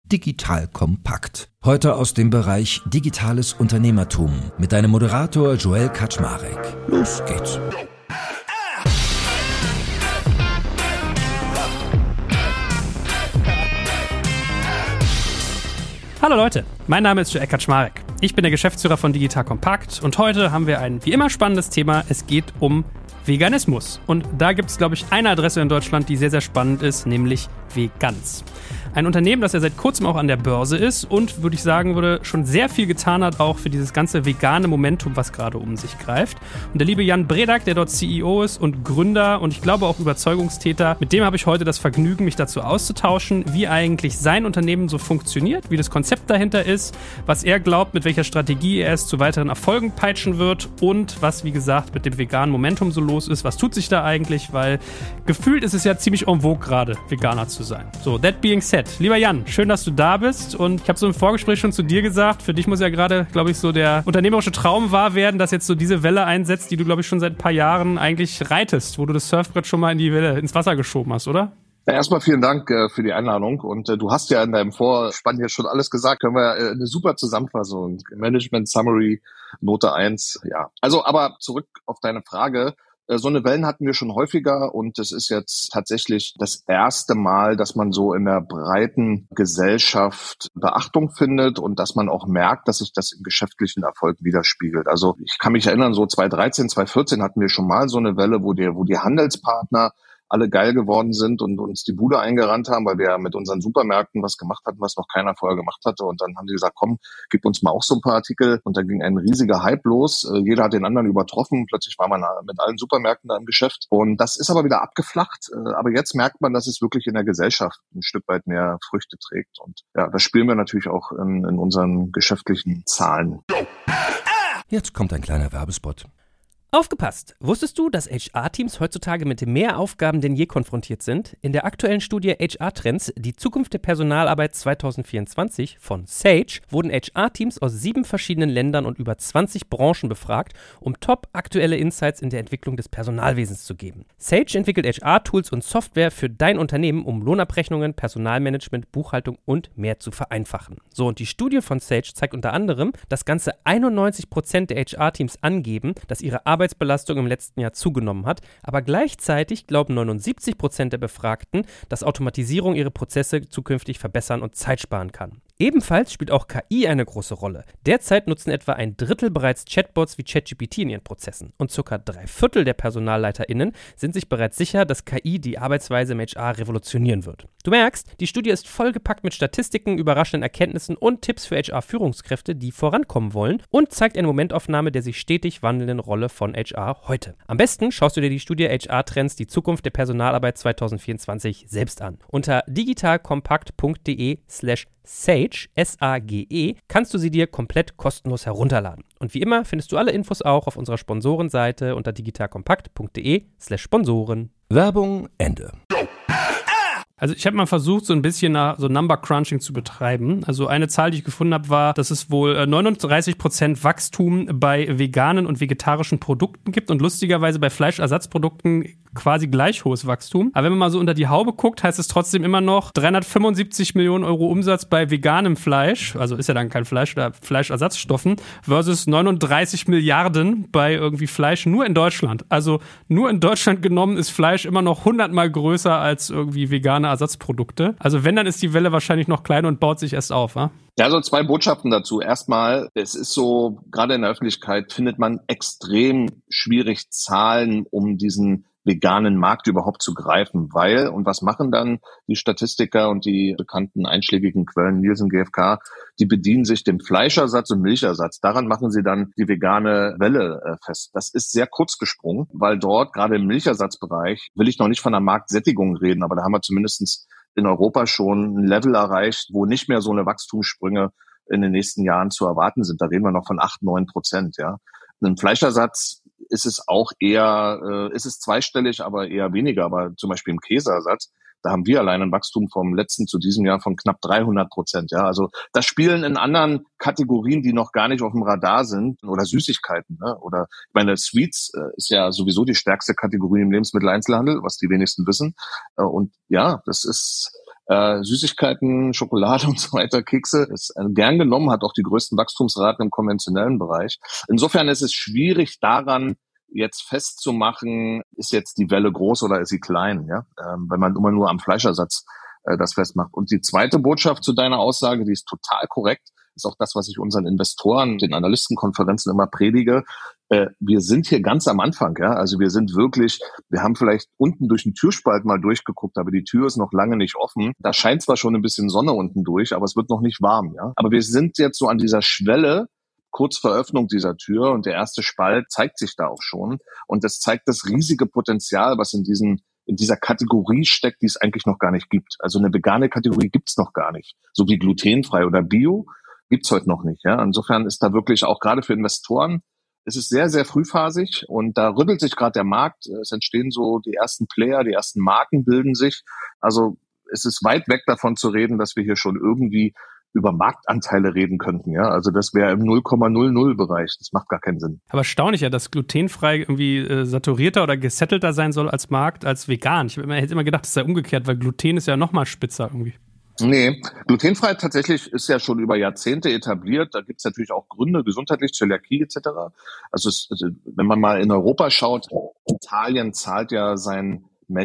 Digital Kompakt. Heute aus dem Bereich Digitales Unternehmertum mit deinem Moderator Joel Kaczmarek. Los geht's. Hallo Leute, mein Name ist Joel Kaczmarek. Ich bin der Geschäftsführer von Digital Kompakt und heute haben wir ein wie immer spannendes Thema. Es geht um Veganismus. Und da gibt es, glaube ich, eine Adresse in Deutschland, die sehr, sehr spannend ist, nämlich Veganz. Ein Unternehmen, das ja seit kurzem auch an der Börse ist und, würde ich sagen, schon sehr viel getan hat, auch für dieses ganze vegane Momentum, was gerade um sich greift. Und der liebe Jan Bredak, der dort CEO ist und Gründer und ich glaube auch Überzeugungstäter, mit dem habe ich heute das Vergnügen, mich dazu auszutauschen, wie eigentlich sein Unternehmen so funktioniert, wie das Konzept dahinter ist, was er glaubt, mit welcher Strategie er es zu weiteren Erfolgen peitschen wird und was, wie gesagt, mit dem veganen Momentum so los ist. Was tut sich da eigentlich? Weil gefühlt ist es ja ziemlich en vogue gerade, Veganer zu sein. So, that being said, lieber Jan, schön, dass du da bist und ich habe so im Vorgespräch schon zu dir gesagt, für dich muss ja gerade, glaube ich, so der unternehmerische Traum wahr werden, dass jetzt so diese Welle einsetzt, die du, glaube ich, schon seit ein paar Jahren eigentlich reitest, wo du das Surfbrett schon mal in die Welle, ins Wasser geschoben hast, oder? Ja, erstmal vielen Dank für die Einladung und du hast ja in deinem Vorspann hier schon alles gesagt, können wir eine super Zusammenfassung, Management Summary, Note 1, ja. Also, aber zurück auf deine Frage. So eine Wellen hatten wir schon häufiger und es ist jetzt tatsächlich das erste Mal, dass man so in der breiten Gesellschaft Beachtung findet und dass man auch merkt, dass sich das im geschäftlichen Erfolg widerspiegelt. Also ich kann mich erinnern, so 2013, 2014 hatten wir schon mal so eine Welle, wo die Handelspartner alle geil geworden sind und uns die Bude eingerannt haben, weil wir ja mit unseren Supermärkten was gemacht hatten, was noch keiner vorher gemacht hatte. Und dann haben sie gesagt, komm, gib uns mal auch so ein paar Artikel. Und da ging ein riesiger Hype los. Jeder hat den anderen übertroffen. Plötzlich war man mit allen Supermärkten da im Geschäft. Und das ist aber wieder abgeflacht. Aber jetzt merkt man, dass es wirklich in der Gesellschaft ein Stück weit mehr Früchte trägt. Und ja, das spüren wir natürlich auch in unseren geschäftlichen Zahlen. Jetzt kommt ein kleiner Werbespot. Aufgepasst! Wusstest du, dass HR-Teams heutzutage mit mehr Aufgaben denn je konfrontiert sind? In der aktuellen Studie HR-Trends, die Zukunft der Personalarbeit 2024 von Sage, wurden HR-Teams aus 7 verschiedenen Ländern und über 20 Branchen befragt, um top-aktuelle Insights in der Entwicklung des Personalwesens zu geben. Sage entwickelt HR-Tools und Software für dein Unternehmen, um Lohnabrechnungen, Personalmanagement, Buchhaltung und mehr zu vereinfachen. So, und die Studie von Sage zeigt unter anderem, dass ganze 91% der HR-Teams angeben, dass ihre Arbeitsbelastung im letzten Jahr zugenommen hat, aber gleichzeitig glauben 79% der Befragten, dass Automatisierung ihre Prozesse zukünftig verbessern und Zeit sparen kann. Ebenfalls spielt auch KI eine große Rolle. Derzeit nutzen etwa ein Drittel bereits Chatbots wie ChatGPT in ihren Prozessen und ca. 3/4 der PersonalleiterInnen sind sich bereits sicher, dass KI die Arbeitsweise im HR revolutionieren wird. Du merkst, die Studie ist vollgepackt mit Statistiken, überraschenden Erkenntnissen und Tipps für HR-Führungskräfte, die vorankommen wollen und zeigt eine Momentaufnahme der sich stetig wandelnden Rolle von HR heute. Am besten schaust du dir die Studie HR-Trends, die Zukunft der Personalarbeit 2024 selbst an. Unter digitalkompakt.de/Sage, S-A-G-E, kannst du sie dir komplett kostenlos herunterladen. Und wie immer findest du alle Infos auch auf unserer Sponsorenseite unter digitalkompakt.de/Sponsoren. Werbung Ende. Also ich habe mal versucht, so ein bisschen so Number Crunching zu betreiben. Also eine Zahl, die ich gefunden habe, war, dass es wohl 39% Wachstum bei veganen und vegetarischen Produkten gibt und lustigerweise bei Fleischersatzprodukten quasi gleich hohes Wachstum. Aber wenn man mal so unter die Haube guckt, heißt es trotzdem immer noch 375 Millionen Euro Umsatz bei veganem Fleisch, also ist ja dann kein Fleisch oder Fleischersatzstoffen, versus 39 Milliarden bei irgendwie Fleisch nur in Deutschland. Also nur in Deutschland genommen ist Fleisch immer noch 100-mal größer als irgendwie vegane Ersatzprodukte. Also wenn, dann ist die Welle wahrscheinlich noch klein und baut sich erst auf, wa? Ja, so 2 Botschaften dazu. Erstmal, es ist so, gerade in der Öffentlichkeit findet man extrem schwierig Zahlen, um diesen veganen Markt überhaupt zu greifen, weil, und was machen dann die Statistiker und die bekannten einschlägigen Quellen, Nielsen, GfK, die bedienen sich dem Fleischersatz und Milchersatz. Daran machen sie dann die vegane Welle fest. Das ist sehr kurz gesprungen, weil dort, gerade im Milchersatzbereich, will ich noch nicht von einer Marktsättigung reden, aber da haben wir zumindest in Europa schon ein Level erreicht, wo nicht mehr so eine Wachstumssprünge in den nächsten Jahren zu erwarten sind. Da reden wir noch von 8-9%, ja. Ein Fleischersatz ist es auch eher, ist es zweistellig, aber eher weniger. Aber zum Beispiel im Käseersatz, da haben wir allein ein Wachstum vom letzten zu diesem Jahr von knapp 300%. Ja, also das spielen in anderen Kategorien, die noch gar nicht auf dem Radar sind, oder Süßigkeiten, ne? Oder ich meine, Sweets ist ja sowieso die stärkste Kategorie im Lebensmitteleinzelhandel, was die wenigsten wissen. Und ja, das ist Süßigkeiten, Schokolade und so weiter, Kekse ist gern genommen, hat auch die größten Wachstumsraten im konventionellen Bereich. Insofern ist es schwierig daran, jetzt festzumachen, ist jetzt die Welle groß oder ist sie klein, ja? Wenn man immer nur am Fleischersatz das festmacht. Und die zweite Botschaft zu deiner Aussage, die ist total korrekt, ist auch das, was ich unseren Investoren, den Analystenkonferenzen immer predige. Wir sind hier ganz am Anfang, ja. Also wir haben vielleicht unten durch den Türspalt mal durchgeguckt, aber die Tür ist noch lange nicht offen. Da scheint zwar schon ein bisschen Sonne unten durch, aber es wird noch nicht warm, ja. Aber wir sind jetzt so an dieser Schwelle, kurz vor Öffnung dieser Tür, und der erste Spalt zeigt sich da auch schon. Und das zeigt das riesige Potenzial, was in dieser Kategorie steckt, die es eigentlich noch gar nicht gibt. Also eine vegane Kategorie gibt's noch gar nicht. So wie glutenfrei oder Bio gibt's heute noch nicht. Ja? Insofern ist da wirklich auch gerade für Investoren, es ist sehr, sehr frühphasig und da rüttelt sich gerade der Markt. Es entstehen so die ersten Player, die ersten Marken bilden sich. Also es ist weit weg davon zu reden, dass wir hier schon irgendwie über Marktanteile reden könnten. Ja, also das wäre im 0,00-Bereich. Das macht gar keinen Sinn. Aber erstaunlich ja, dass glutenfrei irgendwie saturierter oder gesettelter sein soll als Markt als vegan. Ich hätte immer gedacht, das sei umgekehrt, weil Gluten ist ja noch mal spitzer irgendwie. Nee, glutenfrei tatsächlich ist ja schon über Jahrzehnte etabliert. Da gibt's natürlich auch Gründe, gesundheitlich, Zöliakie etc. Also wenn man mal in Europa schaut, Italien zahlt ja seinen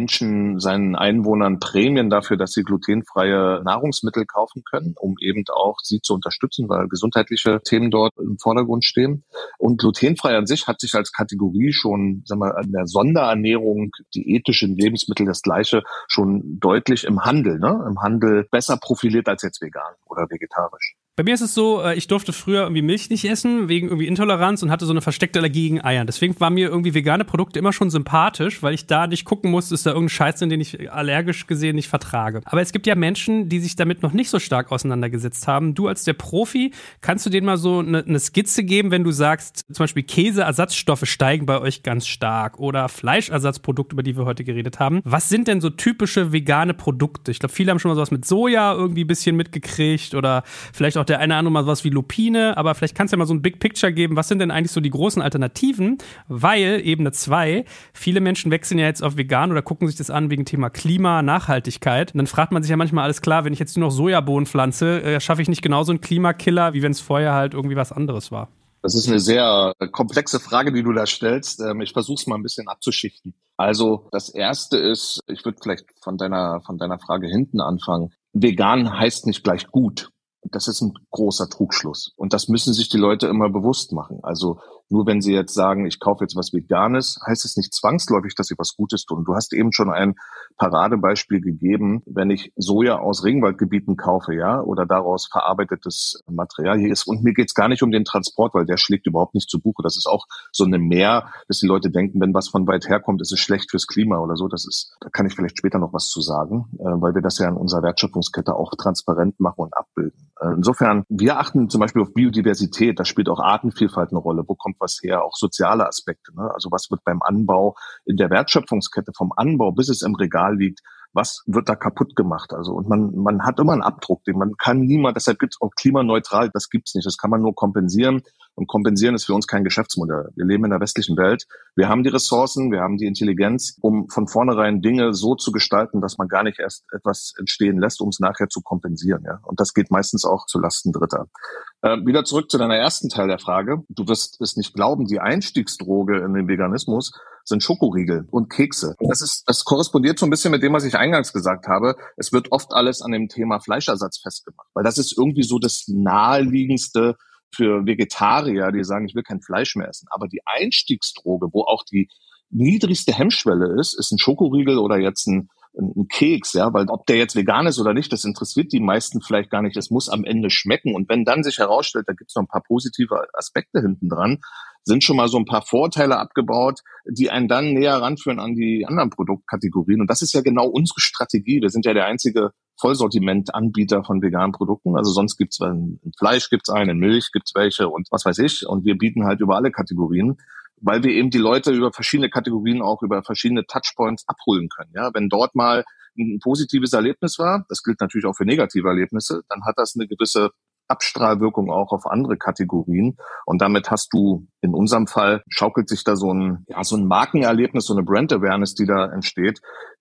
Einwohnern Prämien dafür, dass sie glutenfreie Nahrungsmittel kaufen können, um eben auch sie zu unterstützen, weil gesundheitliche Themen dort im Vordergrund stehen. Und glutenfrei an sich hat sich als Kategorie schon, an der Sonderernährung, diätische Lebensmittel, das Gleiche, schon deutlich im Handel besser profiliert als jetzt vegan oder vegetarisch. Bei mir ist es so, ich durfte früher irgendwie Milch nicht essen, wegen irgendwie Intoleranz und hatte so eine versteckte Allergie gegen Eiern. Deswegen waren mir irgendwie vegane Produkte immer schon sympathisch, weil ich da nicht gucken musste, ist da irgendein Scheiß drin, den ich allergisch gesehen nicht vertrage. Aber es gibt ja Menschen, die sich damit noch nicht so stark auseinandergesetzt haben. Du als der Profi, kannst du denen mal so eine Skizze geben, wenn du sagst, zum Beispiel Käseersatzstoffe steigen bei euch ganz stark oder Fleischersatzprodukte, über die wir heute geredet haben. Was sind denn so typische vegane Produkte? Ich glaube, viele haben schon mal sowas mit Soja irgendwie ein bisschen mitgekriegt oder vielleicht auch der eine oder andere mal was wie Lupine, aber vielleicht kannst du ja mal so ein Big Picture geben, was sind denn eigentlich so die großen Alternativen, weil Ebene 2, viele Menschen wechseln ja jetzt auf vegan oder gucken sich das an wegen Thema Klima, Nachhaltigkeit und dann fragt man sich ja manchmal, alles klar, wenn ich jetzt nur noch Sojabohnen pflanze, schaffe ich nicht genauso einen Klimakiller, wie wenn es vorher halt irgendwie was anderes war? Das ist eine sehr komplexe Frage, die du da stellst. Ich versuche es mal ein bisschen abzuschichten. Also das Erste ist, ich würde vielleicht von deiner Frage hinten anfangen. Vegan heißt nicht gleich gut. Das ist ein großer Trugschluss. Und das müssen sich die Leute immer bewusst machen. Also nur wenn sie jetzt sagen, ich kaufe jetzt was Veganes, heißt es nicht zwangsläufig, dass sie was Gutes tun. Du hast eben schon ein Paradebeispiel gegeben, wenn ich Soja aus Regenwaldgebieten kaufe, ja, oder daraus verarbeitetes Material hier ist. Und mir geht's gar nicht um den Transport, weil der schlägt überhaupt nicht zu Buche. Das ist auch so eine Mehr, dass die Leute denken, wenn was von weit herkommt, ist es schlecht fürs Klima oder so. Da kann ich vielleicht später noch was zu sagen, weil wir das ja in unserer Wertschöpfungskette auch transparent machen und abbilden. Insofern, wir achten zum Beispiel auf Biodiversität, da spielt auch Artenvielfalt eine Rolle. Wo kommt was her? Auch soziale Aspekte, ne? Also was wird beim Anbau in der Wertschöpfungskette vom Anbau, bis es im Regal liegt, was wird da kaputt gemacht? Also und man hat immer einen Abdruck, den man kann niemand, deshalb gibt es auch klimaneutral, das gibt's nicht, das kann man nur kompensieren. Und kompensieren ist für uns kein Geschäftsmodell. Wir leben in der westlichen Welt. Wir haben die Ressourcen, wir haben die Intelligenz, um von vornherein Dinge so zu gestalten, dass man gar nicht erst etwas entstehen lässt, um es nachher zu kompensieren. Ja? Und das geht meistens auch zu Lasten Dritter. Wieder zurück zu deiner ersten Teil der Frage. Du wirst es nicht glauben, die Einstiegsdroge in den Veganismus sind Schokoriegel und Kekse. Das korrespondiert so ein bisschen mit dem, was ich eingangs gesagt habe. Es wird oft alles an dem Thema Fleischersatz festgemacht, weil das ist irgendwie so das naheliegendste für Vegetarier, die sagen, ich will kein Fleisch mehr essen. Aber die Einstiegsdroge, wo auch die niedrigste Hemmschwelle ist ein Schokoriegel oder jetzt ein Keks, ja, weil ob der jetzt vegan ist oder nicht, das interessiert die meisten vielleicht gar nicht. Es muss am Ende schmecken. Und wenn dann sich herausstellt, da gibt es noch ein paar positive Aspekte hinten dran, sind schon mal so ein paar Vorteile abgebaut, die einen dann näher ranführen an die anderen Produktkategorien. Und das ist ja genau unsere Strategie. Wir sind ja der einzige Vollsortiment-Anbieter von veganen Produkten. Also sonst gibt's in Fleisch gibt's in Milch gibt's welche und was weiß ich. Und wir bieten halt über alle Kategorien, weil wir eben die Leute über verschiedene Kategorien auch über verschiedene Touchpoints abholen können. Ja, wenn dort mal ein positives Erlebnis war, das gilt natürlich auch für negative Erlebnisse, dann hat das eine gewisse Abstrahlwirkung auch auf andere Kategorien. Und damit hast du, in unserem Fall, schaukelt sich da so ein Markenerlebnis, so eine Brand Awareness, die da entsteht,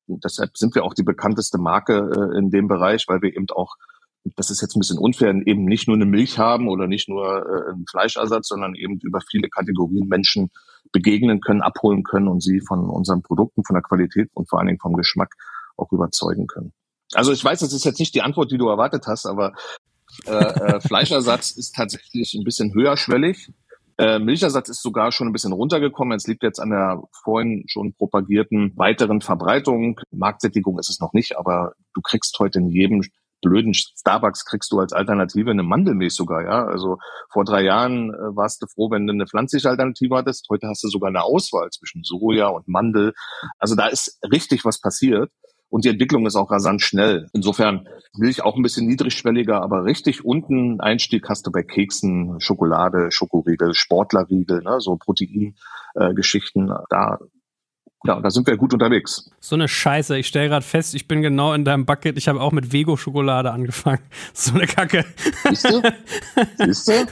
Deshalb sind wir auch die bekannteste Marke in dem Bereich, weil wir eben auch, das ist jetzt ein bisschen unfair, eben nicht nur eine Milch haben oder nicht nur einen Fleischersatz, sondern eben über viele Kategorien Menschen begegnen können, abholen können und sie von unseren Produkten, von der Qualität und vor allen Dingen vom Geschmack auch überzeugen können. Also ich weiß, das ist jetzt nicht die Antwort, die du erwartet hast, aber Fleischersatz ist tatsächlich ein bisschen höherschwellig. Milchersatz ist sogar schon ein bisschen runtergekommen. Es liegt jetzt an der vorhin schon propagierten weiteren Verbreitung. Marktsättigung ist es noch nicht, aber du kriegst heute in jedem blöden Starbucks kriegst du als Alternative eine Mandelmilch sogar, ja. Also vor 3 Jahren warst du froh, wenn du eine pflanzliche Alternative hattest. Heute hast du sogar eine Auswahl zwischen Soja und Mandel. Also da ist richtig was passiert. Und die Entwicklung ist auch rasant schnell. Insofern Milch auch ein bisschen niedrigschwelliger, aber richtig unten Einstieg hast du bei Keksen, Schokolade, Schokoriegel, Sportlerriegel, ne, so Proteingeschichten. Da sind wir gut unterwegs. So eine Scheiße. Ich stelle gerade fest, ich bin genau in deinem Bucket. Ich habe auch mit Vego-Schokolade angefangen. So eine Kacke. Siehst du?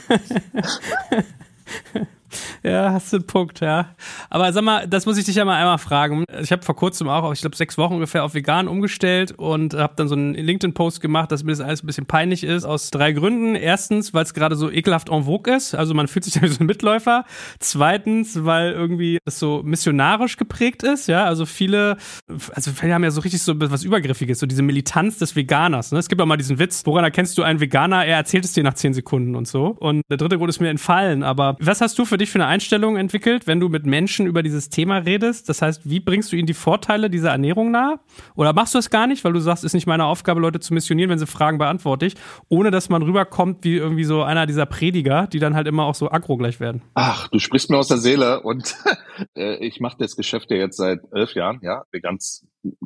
Ja, hast du einen Punkt, ja. Aber sag mal, das muss ich dich ja mal einmal fragen. Ich habe vor kurzem auch, ich glaube 6 Wochen ungefähr auf vegan umgestellt und habe dann so einen LinkedIn-Post gemacht, dass mir das alles ein bisschen peinlich ist, aus 3 Gründen. Erstens, weil es gerade so ekelhaft en vogue ist, also man fühlt sich dann wie so ein Mitläufer. Zweitens, weil irgendwie das so missionarisch geprägt ist, ja, also viele haben ja so richtig so was Übergriffiges, so diese Militanz des Veganers, ne? Es gibt auch mal diesen Witz, woran erkennst du einen Veganer? Er erzählt es dir nach 10 Sekunden und so. Und der dritte Grund ist mir entfallen, aber was hast du für dich für eine Einstellung entwickelt, wenn du mit Menschen über dieses Thema redest? Das heißt, wie bringst du ihnen die Vorteile dieser Ernährung nahe? Oder machst du das gar nicht, weil du sagst, ist nicht meine Aufgabe, Leute zu missionieren, wenn sie fragen, beantworte ich, ohne dass man rüberkommt wie irgendwie so einer dieser Prediger, die dann halt immer auch so aggro gleich werden? Ach, du sprichst mir aus der Seele und ich mache das Geschäft ja jetzt seit 11 Jahren, ja, ganz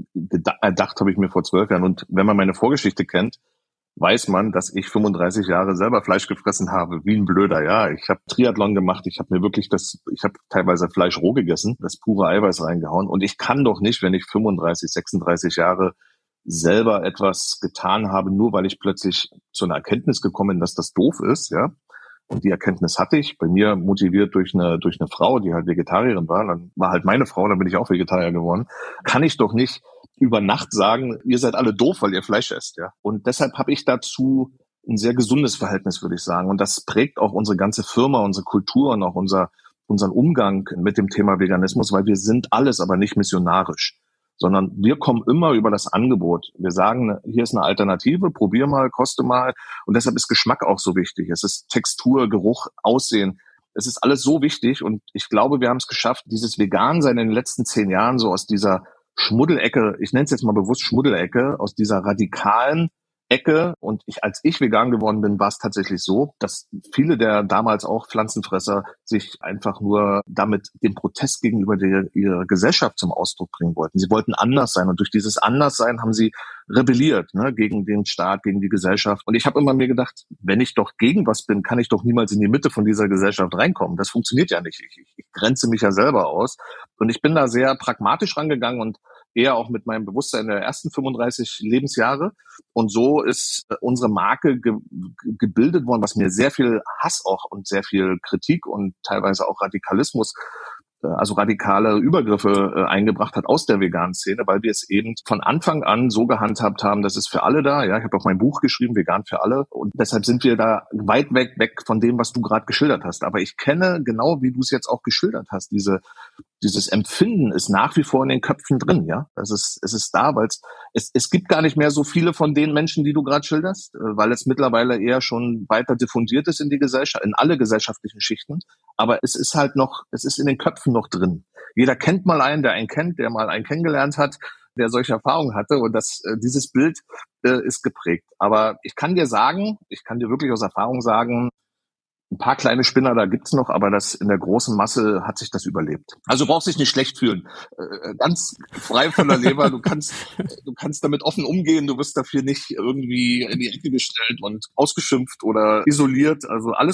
erdacht habe ich mir vor 12 Jahren und wenn man meine Vorgeschichte kennt, weiß man, dass ich 35 Jahre selber Fleisch gefressen habe, wie ein Blöder, ja. Ich habe Triathlon gemacht, ich habe teilweise Fleisch roh gegessen, das pure Eiweiß reingehauen und ich kann doch nicht, wenn ich 35, 36 Jahre selber etwas getan habe, nur weil ich plötzlich zu einer Erkenntnis gekommen bin, dass das doof ist, ja. Und die Erkenntnis hatte ich, bei mir motiviert durch eine Frau, die halt Vegetarierin war, dann war halt meine Frau, dann bin ich auch Vegetarier geworden, kann ich doch nicht über Nacht sagen, ihr seid alle doof, weil ihr Fleisch esst, ja. Und deshalb habe ich dazu ein sehr gesundes Verhältnis, würde ich sagen. Und das prägt auch unsere ganze Firma, unsere Kultur und auch unseren Umgang mit dem Thema Veganismus, weil wir sind alles, aber nicht missionarisch, sondern wir kommen immer über das Angebot. Wir sagen, hier ist eine Alternative, probier mal, koste mal. Und deshalb ist Geschmack auch so wichtig. Es ist Textur, Geruch, Aussehen. Es ist alles so wichtig. Und ich glaube, wir haben es geschafft, dieses Vegan-Sein in den letzten 10 Jahren so aus dieser Schmuddelecke, ich nenne es jetzt mal bewusst Schmuddelecke, aus dieser radikalen Ecke. Und als ich vegan geworden bin, war es tatsächlich so, dass viele der damals auch Pflanzenfresser sich einfach nur damit den Protest gegenüber ihrer Gesellschaft zum Ausdruck bringen wollten. Sie wollten anders sein und durch dieses Anderssein haben sie rebelliert, ne, gegen den Staat, gegen die Gesellschaft. Und ich habe immer mir gedacht, wenn ich doch gegen was bin, kann ich doch niemals in die Mitte von dieser Gesellschaft reinkommen. Das funktioniert ja nicht. Ich grenze mich ja selber aus. Und ich bin da sehr pragmatisch rangegangen und eher auch mit meinem Bewusstsein der ersten 35 Lebensjahre. Und so ist unsere Marke gebildet worden, was mir sehr viel Hass auch und sehr viel Kritik und teilweise auch Radikalismus, also radikale Übergriffe eingebracht hat aus der veganen Szene, weil wir es eben von Anfang an so gehandhabt haben, dass es für alle da, ja, ich habe auch mein Buch geschrieben, Vegan für alle, und deshalb sind wir da weit weg von dem, was du gerade geschildert hast. Aber ich kenne, genau wie du es jetzt auch geschildert hast, dieses Empfinden ist nach wie vor in den Köpfen drin, ja. Es ist da, weil es gibt gar nicht mehr so viele von den Menschen, die du gerade schilderst, weil es mittlerweile eher schon weiter diffundiert ist in die Gesellschaft, in alle gesellschaftlichen Schichten. Aber es ist in den Köpfen noch drin. Jeder kennt mal einen, der einen kennt, der mal einen kennengelernt hat, der solche Erfahrungen hatte, und dieses Bild ist geprägt. Aber ich kann dir wirklich aus Erfahrung sagen, ein paar kleine Spinner, da gibt's noch, aber in der großen Masse hat sich das überlebt. Also du brauchst dich nicht schlecht fühlen. Ganz frei von der Leber. Du kannst damit offen umgehen. Du wirst dafür nicht irgendwie in die Ecke gestellt und ausgeschimpft oder isoliert. Also alles gut.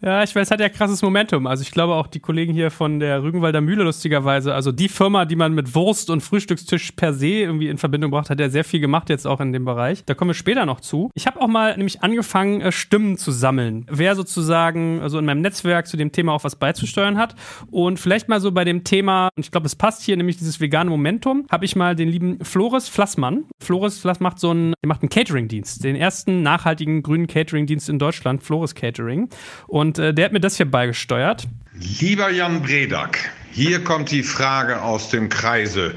Ja, ich weiß, es hat ja krasses Momentum. Also ich glaube auch die Kollegen hier von der Rügenwalder Mühle lustigerweise, also die Firma, die man mit Wurst und Frühstückstisch per se irgendwie in Verbindung bracht, hat ja sehr viel gemacht jetzt auch in dem Bereich. Da kommen wir später noch zu. Ich habe auch mal nämlich angefangen, Stimmen zu sammeln. Wer sozusagen also in meinem Netzwerk zu dem Thema auch was beizusteuern hat. Und vielleicht mal so bei dem Thema, und ich glaube, es passt hier, nämlich dieses vegane Momentum, habe ich mal den lieben Floris Flassmann. Floris Flass macht einen Catering-Dienst. Den ersten nachhaltigen grünen Catering-Dienst in Deutschland, Floris Catering. Und der hat mir das hier beigesteuert. Lieber Jan Bredak, hier kommt die Frage aus dem Kreise.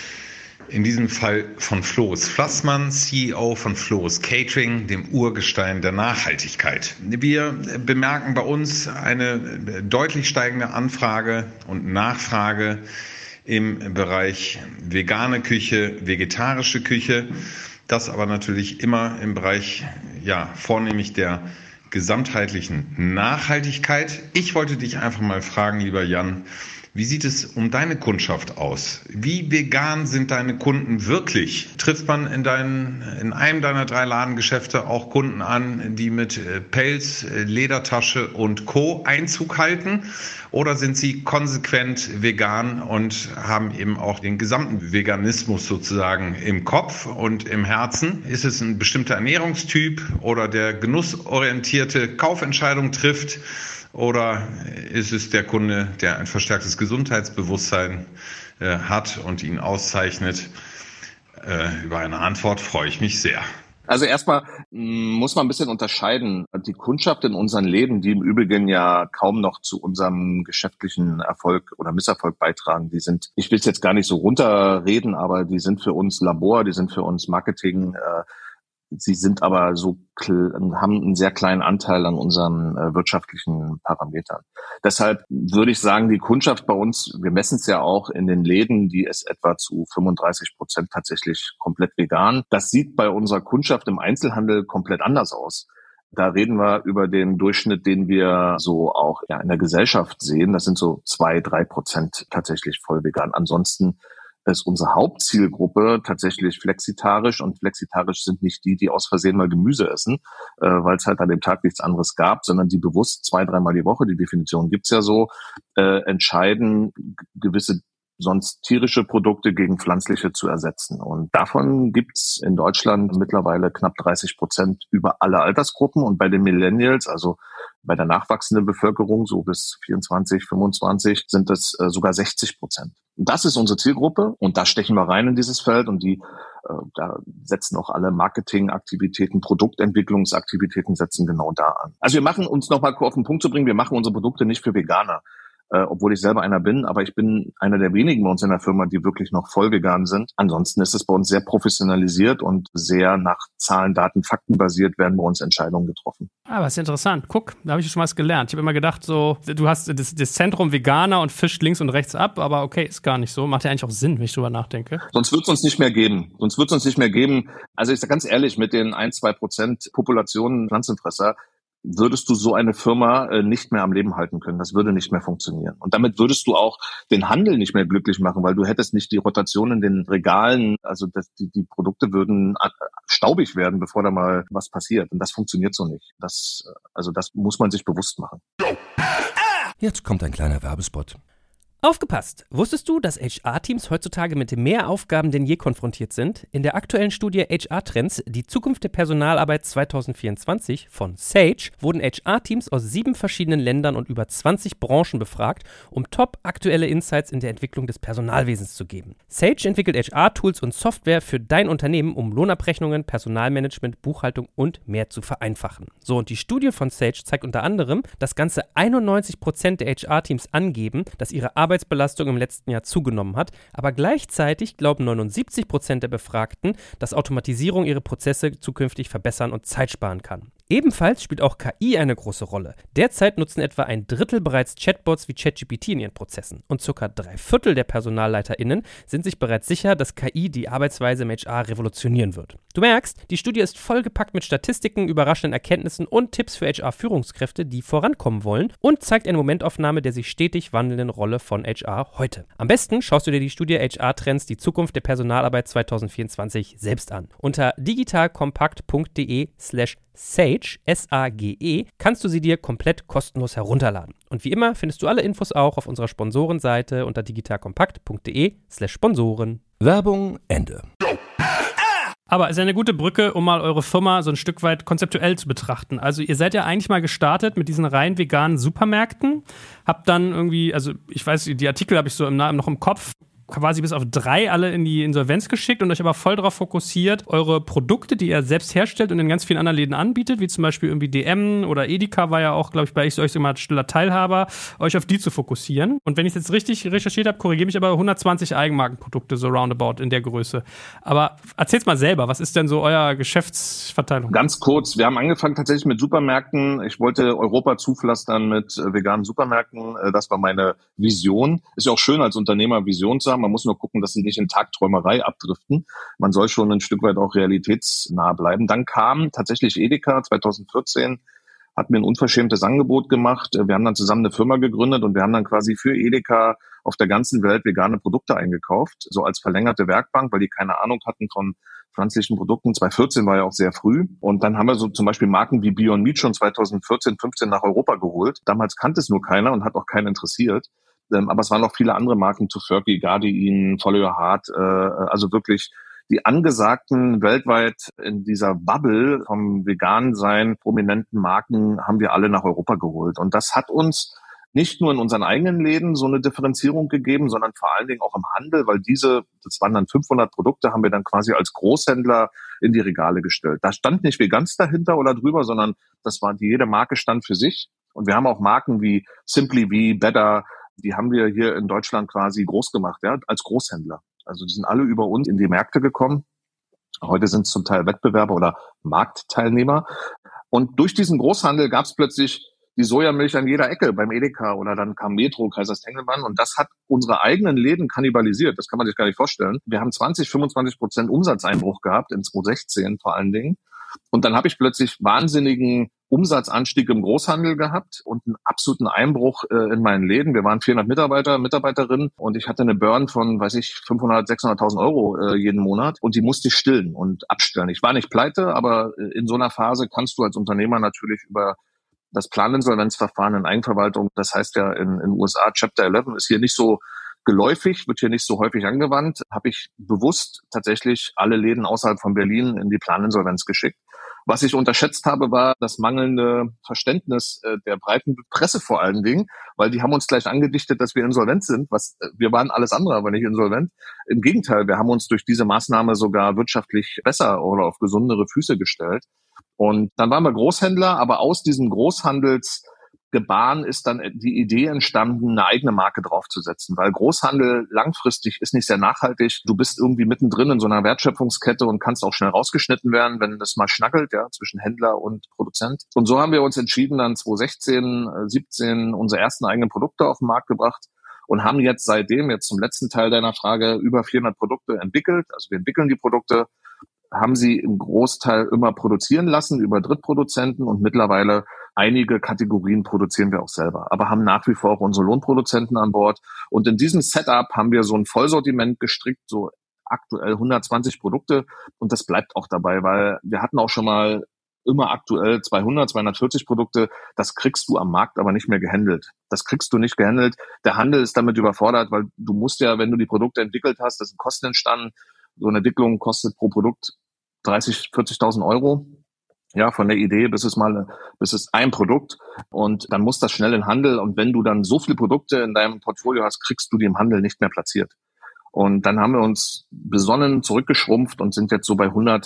In diesem Fall von Floris Flassmann, CEO von Floris Catering, dem Urgestein der Nachhaltigkeit. Wir bemerken bei uns eine deutlich steigende Anfrage und Nachfrage im Bereich vegane Küche, vegetarische Küche. Das aber natürlich immer im Bereich, vornehmlich der gesamtheitlichen Nachhaltigkeit. Ich wollte dich einfach mal fragen, lieber Jan, wie sieht es um deine Kundschaft aus? Wie vegan sind deine Kunden wirklich? Trifft man in einem deiner 3 Ladengeschäfte auch Kunden an, die mit Pelz, Ledertasche und Co. Einzug halten? Oder sind sie konsequent vegan und haben eben auch den gesamten Veganismus sozusagen im Kopf und im Herzen? Ist es ein bestimmter Ernährungstyp oder der genussorientierte Kaufentscheidung trifft? Oder ist es der Kunde, der ein verstärktes Gesundheitsbewusstsein hat und ihn auszeichnet? Über eine Antwort freue ich mich sehr. Also erstmal muss man ein bisschen unterscheiden. Die Kundschaft in unseren Läden, die im Übrigen ja kaum noch zu unserem geschäftlichen Erfolg oder Misserfolg beitragen, die sind, ich will es jetzt gar nicht so runterreden, aber die sind für uns Labor, die sind für uns Marketing, sie sind aber haben einen sehr kleinen Anteil an unseren wirtschaftlichen Parametern. Deshalb würde ich sagen, die Kundschaft bei uns, wir messen es ja auch in den Läden, die ist etwa zu 35% tatsächlich komplett vegan. Das sieht bei unserer Kundschaft im Einzelhandel komplett anders aus. Da reden wir über den Durchschnitt, den wir so auch in der Gesellschaft sehen. Das sind so 2-3% tatsächlich voll vegan. Ansonsten ist unsere Hauptzielgruppe tatsächlich flexitarisch, und flexitarisch sind nicht die aus Versehen mal Gemüse essen, weil es halt an dem Tag nichts anderes gab, sondern die bewusst 2-3 Mal die Woche, die Definition gibt's ja so, entscheiden, gewisse sonst tierische Produkte gegen pflanzliche zu ersetzen. Und davon gibt's in Deutschland mittlerweile knapp 30% über alle Altersgruppen, und bei den Millennials, also bei der nachwachsenden Bevölkerung, so bis 24, 25, sind es sogar 60%. Und das ist unsere Zielgruppe, und da stechen wir rein in dieses Feld, und da setzen auch alle Marketingaktivitäten, Produktentwicklungsaktivitäten setzen genau da an. Also wir machen uns nochmal auf den Punkt zu bringen, wir machen unsere Produkte nicht für Veganer. Obwohl ich selber einer bin, aber ich bin einer der wenigen bei uns in der Firma, die wirklich noch voll vegan sind. Ansonsten ist es bei uns sehr professionalisiert und sehr nach Zahlen, Daten, Fakten basiert werden bei uns Entscheidungen getroffen. Aber ist interessant. Guck, da habe ich schon was gelernt. Ich habe immer gedacht, so, du hast das Zentrum Veganer und fischt links und rechts ab, aber okay, ist gar nicht so. Macht ja eigentlich auch Sinn, wenn ich drüber nachdenke. Sonst wird es uns nicht mehr geben. Also ich sage ganz ehrlich, mit den 1-2% Populationen Pflanzenfresser würdest du so eine Firma nicht mehr am Leben halten können. Das würde nicht mehr funktionieren. Und damit würdest du auch den Handel nicht mehr glücklich machen, weil du hättest nicht die Rotation in den Regalen, also die Produkte würden staubig werden, bevor da mal was passiert. Und das funktioniert so nicht. Das muss man sich bewusst machen. Jetzt kommt ein kleiner Werbespot. Aufgepasst! Wusstest du, dass HR-Teams heutzutage mit mehr Aufgaben denn je konfrontiert sind? In der aktuellen Studie HR-Trends, die Zukunft der Personalarbeit 2024 von Sage, wurden HR-Teams aus 7 verschiedenen Ländern und über 20 Branchen befragt, um top-aktuelle Insights in der Entwicklung des Personalwesens zu geben. Sage entwickelt HR-Tools und Software für dein Unternehmen, um Lohnabrechnungen, Personalmanagement, Buchhaltung und mehr zu vereinfachen. So, und die Studie von Sage zeigt unter anderem, dass ganze 91% der HR-Teams angeben, dass ihre Arbeitsbelastung im letzten Jahr zugenommen hat, aber gleichzeitig glauben 79% der Befragten, dass Automatisierung ihre Prozesse zukünftig verbessern und Zeit sparen kann. Ebenfalls spielt auch KI eine große Rolle. Derzeit nutzen etwa 1/3 bereits Chatbots wie ChatGPT in ihren Prozessen, und ca. 3/4 der PersonalleiterInnen sind sich bereits sicher, dass KI die Arbeitsweise im HR revolutionieren wird. Du merkst, die Studie ist vollgepackt mit Statistiken, überraschenden Erkenntnissen und Tipps für HR-Führungskräfte, die vorankommen wollen, und zeigt eine Momentaufnahme der sich stetig wandelnden Rolle von HR heute. Am besten schaust du dir die Studie HR-Trends, die Zukunft der Personalarbeit 2024 selbst an. Unter digitalkompakt.de/Sage Sage, S-A-G-E, kannst du sie dir komplett kostenlos herunterladen. Und wie immer findest du alle Infos auch auf unserer Sponsorenseite unter digitalkompakt.de/Sponsoren. Werbung Ende. Aber es ist eine gute Brücke, um mal eure Firma so ein Stück weit konzeptuell zu betrachten. Also ihr seid ja eigentlich mal gestartet mit diesen rein veganen Supermärkten, habt dann irgendwie, also ich weiß, die Artikel habe ich so noch im Kopf, quasi bis auf 3 alle in die Insolvenz geschickt und euch aber voll darauf fokussiert, eure Produkte, die ihr selbst herstellt und in ganz vielen anderen Läden anbietet, wie zum Beispiel irgendwie DM oder Edeka war ja auch, glaube ich, bei euch immer stiller Teilhaber, euch auf die zu fokussieren. Und wenn ich es jetzt richtig recherchiert habe, korrigiere mich, aber 120 Eigenmarkenprodukte so roundabout in der Größe. Aber erzählt's mal selber, was ist denn so euer Geschäftsverteilung? Ganz kurz, wir haben angefangen tatsächlich mit Supermärkten. Ich wollte Europa zupflastern mit veganen Supermärkten. Das war meine Vision. Ist ja auch schön, als Unternehmer Vision zu haben. Man muss nur gucken, dass sie nicht in Tagträumerei abdriften. Man soll schon ein Stück weit auch realitätsnah bleiben. Dann kam tatsächlich Edeka 2014, hat mir ein unverschämtes Angebot gemacht. Wir haben dann zusammen eine Firma gegründet und wir haben dann quasi für Edeka auf der ganzen Welt vegane Produkte eingekauft, so als verlängerte Werkbank, weil die keine Ahnung hatten von pflanzlichen Produkten. 2014 war ja auch sehr früh. Und dann haben wir so zum Beispiel Marken wie Beyond Meat schon 2014, 15 nach Europa geholt. Damals kannte es nur keiner und hat auch keinen interessiert. Aber es waren noch viele andere Marken, Tofurky, Gardein, Follow Your Heart, also wirklich die angesagten weltweit in dieser Bubble vom Vegan-Sein prominenten Marken haben wir alle nach Europa geholt. Und das hat uns nicht nur in unseren eigenen Läden so eine Differenzierung gegeben, sondern vor allen Dingen auch im Handel, weil das waren dann 500 Produkte, haben wir dann quasi als Großhändler in die Regale gestellt. Da stand nicht Veganz dahinter oder drüber, sondern jede Marke stand für sich. Und wir haben auch Marken wie Simply Be, Better, die haben wir hier in Deutschland quasi groß gemacht, ja, als Großhändler. Also die sind alle über uns in die Märkte gekommen. Heute sind es zum Teil Wettbewerber oder Marktteilnehmer. Und durch diesen Großhandel gab es plötzlich die Sojamilch an jeder Ecke beim Edeka oder dann kam Metro, Kaisers Tengelmann und das hat unsere eigenen Läden kannibalisiert. Das kann man sich gar nicht vorstellen. Wir haben 20-25% Umsatzeinbruch gehabt in 2016 vor allen Dingen. Und dann habe ich plötzlich wahnsinnigen Umsatzanstieg im Großhandel gehabt und einen absoluten Einbruch in meinen Läden. Wir waren 400 Mitarbeiterinnen und ich hatte eine Burn von, 500.000, 600.000 Euro jeden Monat und die musste ich stillen und abstellen. Ich war nicht pleite, aber in so einer Phase kannst du als Unternehmer natürlich über das Planinsolvenzverfahren in Eigenverwaltung, das heißt ja in den USA Chapter 11, ist hier nicht so geläufig, wird hier nicht so häufig angewandt, habe ich bewusst tatsächlich alle Läden außerhalb von Berlin in die Planinsolvenz geschickt. Was ich unterschätzt habe, war das mangelnde Verständnis der breiten Presse vor allen Dingen, weil die haben uns gleich angedichtet, dass wir insolvent sind. Wir waren alles andere, aber nicht insolvent. Im Gegenteil, wir haben uns durch diese Maßnahme sogar wirtschaftlich besser oder auf gesundere Füße gestellt. Und dann waren wir Großhändler, aber aus diesem Großhandelsgebaren ist dann die Idee entstanden, eine eigene Marke draufzusetzen, weil Großhandel langfristig ist nicht sehr nachhaltig. Du bist irgendwie mittendrin in so einer Wertschöpfungskette und kannst auch schnell rausgeschnitten werden, wenn das mal schnackelt, ja, zwischen Händler und Produzent. Und so haben wir uns entschieden, dann 2016, 17 unsere ersten eigenen Produkte auf den Markt gebracht und haben jetzt seitdem, jetzt zum letzten Teil deiner Frage, über 400 Produkte entwickelt. Also wir entwickeln die Produkte, haben sie im Großteil immer produzieren lassen über Drittproduzenten und mittlerweile einige Kategorien produzieren wir auch selber, aber haben nach wie vor auch unsere Lohnproduzenten an Bord. Und in diesem Setup haben wir so ein Vollsortiment gestrickt, so aktuell 120 Produkte und das bleibt auch dabei, weil wir hatten auch schon mal immer aktuell 200, 240 Produkte, das kriegst du am Markt aber nicht mehr gehandelt. Das kriegst du nicht gehandelt. Der Handel ist damit überfordert, weil du musst ja, wenn du die Produkte entwickelt hast, das sind Kosten entstanden. So eine Entwicklung kostet pro Produkt 30.000, 40.000 Euro. Ja, von der Idee bis es ein Produkt. Und dann muss das schnell in Handel. Und wenn du dann so viele Produkte in deinem Portfolio hast, kriegst du die im Handel nicht mehr platziert. Und dann haben wir uns besonnen, zurückgeschrumpft und sind jetzt so bei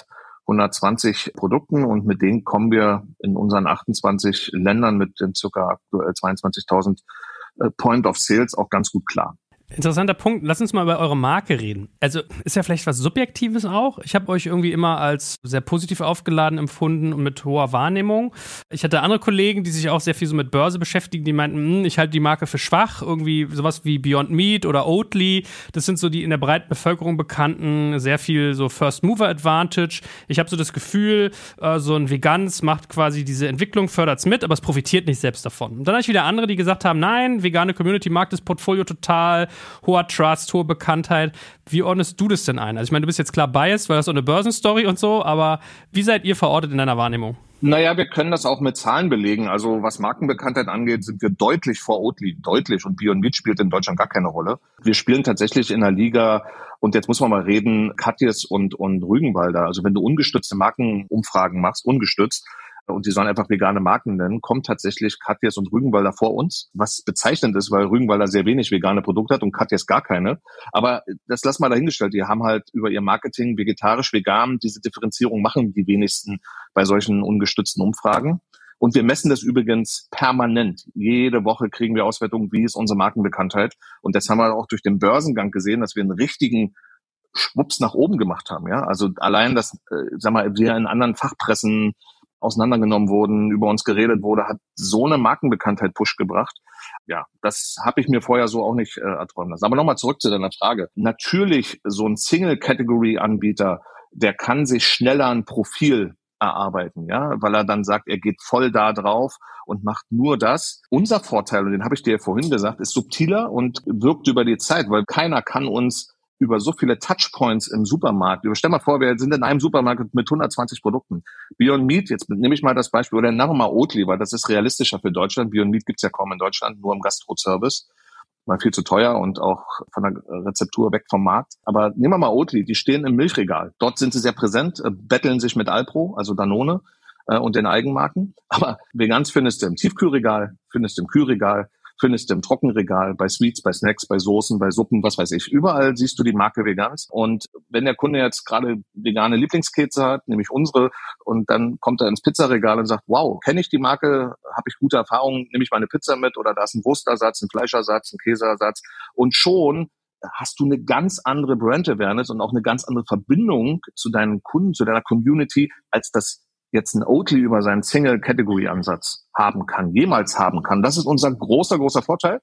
120 Produkten. Und mit denen kommen wir in unseren 28 Ländern mit den circa aktuell 22.000 Point of Sales auch ganz gut klar. Interessanter Punkt. Lass uns mal über eure Marke reden. Also ist ja vielleicht was Subjektives auch. Ich habe euch irgendwie immer als sehr positiv aufgeladen empfunden und mit hoher Wahrnehmung. Ich hatte andere Kollegen, die sich auch sehr viel so mit Börse beschäftigen, die meinten, ich halte die Marke für schwach. Irgendwie sowas wie Beyond Meat oder Oatly. Das sind so die in der breiten Bevölkerung bekannten, sehr viel so First Mover Advantage. Ich habe so das Gefühl, so ein Veganz macht quasi diese Entwicklung, fördert es mit, aber es profitiert nicht selbst davon. Und dann habe ich wieder andere, die gesagt haben, nein, vegane Community mag das Portfolio total, hoher Trust, hohe Bekanntheit. Wie ordnest du das denn ein? Also ich meine, du bist jetzt klar biased, weil das so eine Börsenstory und so, aber wie seid ihr verortet in deiner Wahrnehmung? Naja, wir können das auch mit Zahlen belegen. Also was Markenbekanntheit angeht, sind wir deutlich vor Oatly, deutlich. Und Beyond Meat spielt in Deutschland gar keine Rolle. Wir spielen tatsächlich in der Liga, und jetzt muss man mal reden, Katjes und Rügenwalder. Also wenn du ungestützte Markenumfragen machst, ungestützt, und die sollen einfach vegane Marken nennen, kommt tatsächlich Katjes und Rügenwalder vor uns, was bezeichnend ist, weil Rügenwalder sehr wenig vegane Produkte hat und Katjes gar keine. Aber das lass mal dahingestellt. Die haben halt über ihr Marketing vegetarisch, vegan, diese Differenzierung machen die wenigsten bei solchen ungestützten Umfragen. Und wir messen das übrigens permanent. Jede Woche kriegen wir Auswertungen, wie ist unsere Markenbekanntheit. Und das haben wir auch durch den Börsengang gesehen, dass wir einen richtigen Schwupps nach oben gemacht haben. Ja, also allein, dass wir in anderen Fachpressen auseinandergenommen wurden, über uns geredet wurde, hat so eine Markenbekanntheit Push gebracht. Ja, das habe ich mir vorher so auch nicht erträumen lassen. Aber nochmal zurück zu deiner Frage. Natürlich, so ein Single-Category-Anbieter, der kann sich schneller ein Profil erarbeiten, ja, weil er dann sagt, er geht voll da drauf und macht nur das. Unser Vorteil, und den habe ich dir vorhin gesagt, ist subtiler und wirkt über die Zeit, weil keiner kann uns über so viele Touchpoints im Supermarkt. Stell mal vor, wir sind in einem Supermarkt mit 120 Produkten. Beyond Meat, jetzt nehme ich mal das Beispiel, oder nehmen wir mal Oatly, weil das ist realistischer für Deutschland. Beyond Meat gibt's ja kaum in Deutschland, nur im Gastroservice. Mal viel zu teuer und auch von der Rezeptur weg vom Markt. Aber nehmen wir mal Oatly, die stehen im Milchregal. Dort sind sie sehr präsent, betteln sich mit Alpro, also Danone und den Eigenmarken. Aber Vegans findest du im Tiefkühlregal, findest du im Kühlregal, findest du im Trockenregal, bei Sweets, bei Snacks, bei Soßen, bei Suppen, was weiß ich. Überall siehst du die Marke Vegans. Und wenn der Kunde jetzt gerade vegane Lieblingskekse hat, nämlich unsere, und dann kommt er ins Pizzaregal und sagt, wow, kenne ich die Marke, habe ich gute Erfahrungen, nehme ich meine Pizza mit, oder da ist ein Wurstersatz, ein Fleischersatz, ein Käseersatz. Und schon hast du eine ganz andere Brand Awareness und auch eine ganz andere Verbindung zu deinen Kunden, zu deiner Community, als das jetzt ein Oatly über seinen Single-Category-Ansatz jemals haben kann. Das ist unser großer Vorteil.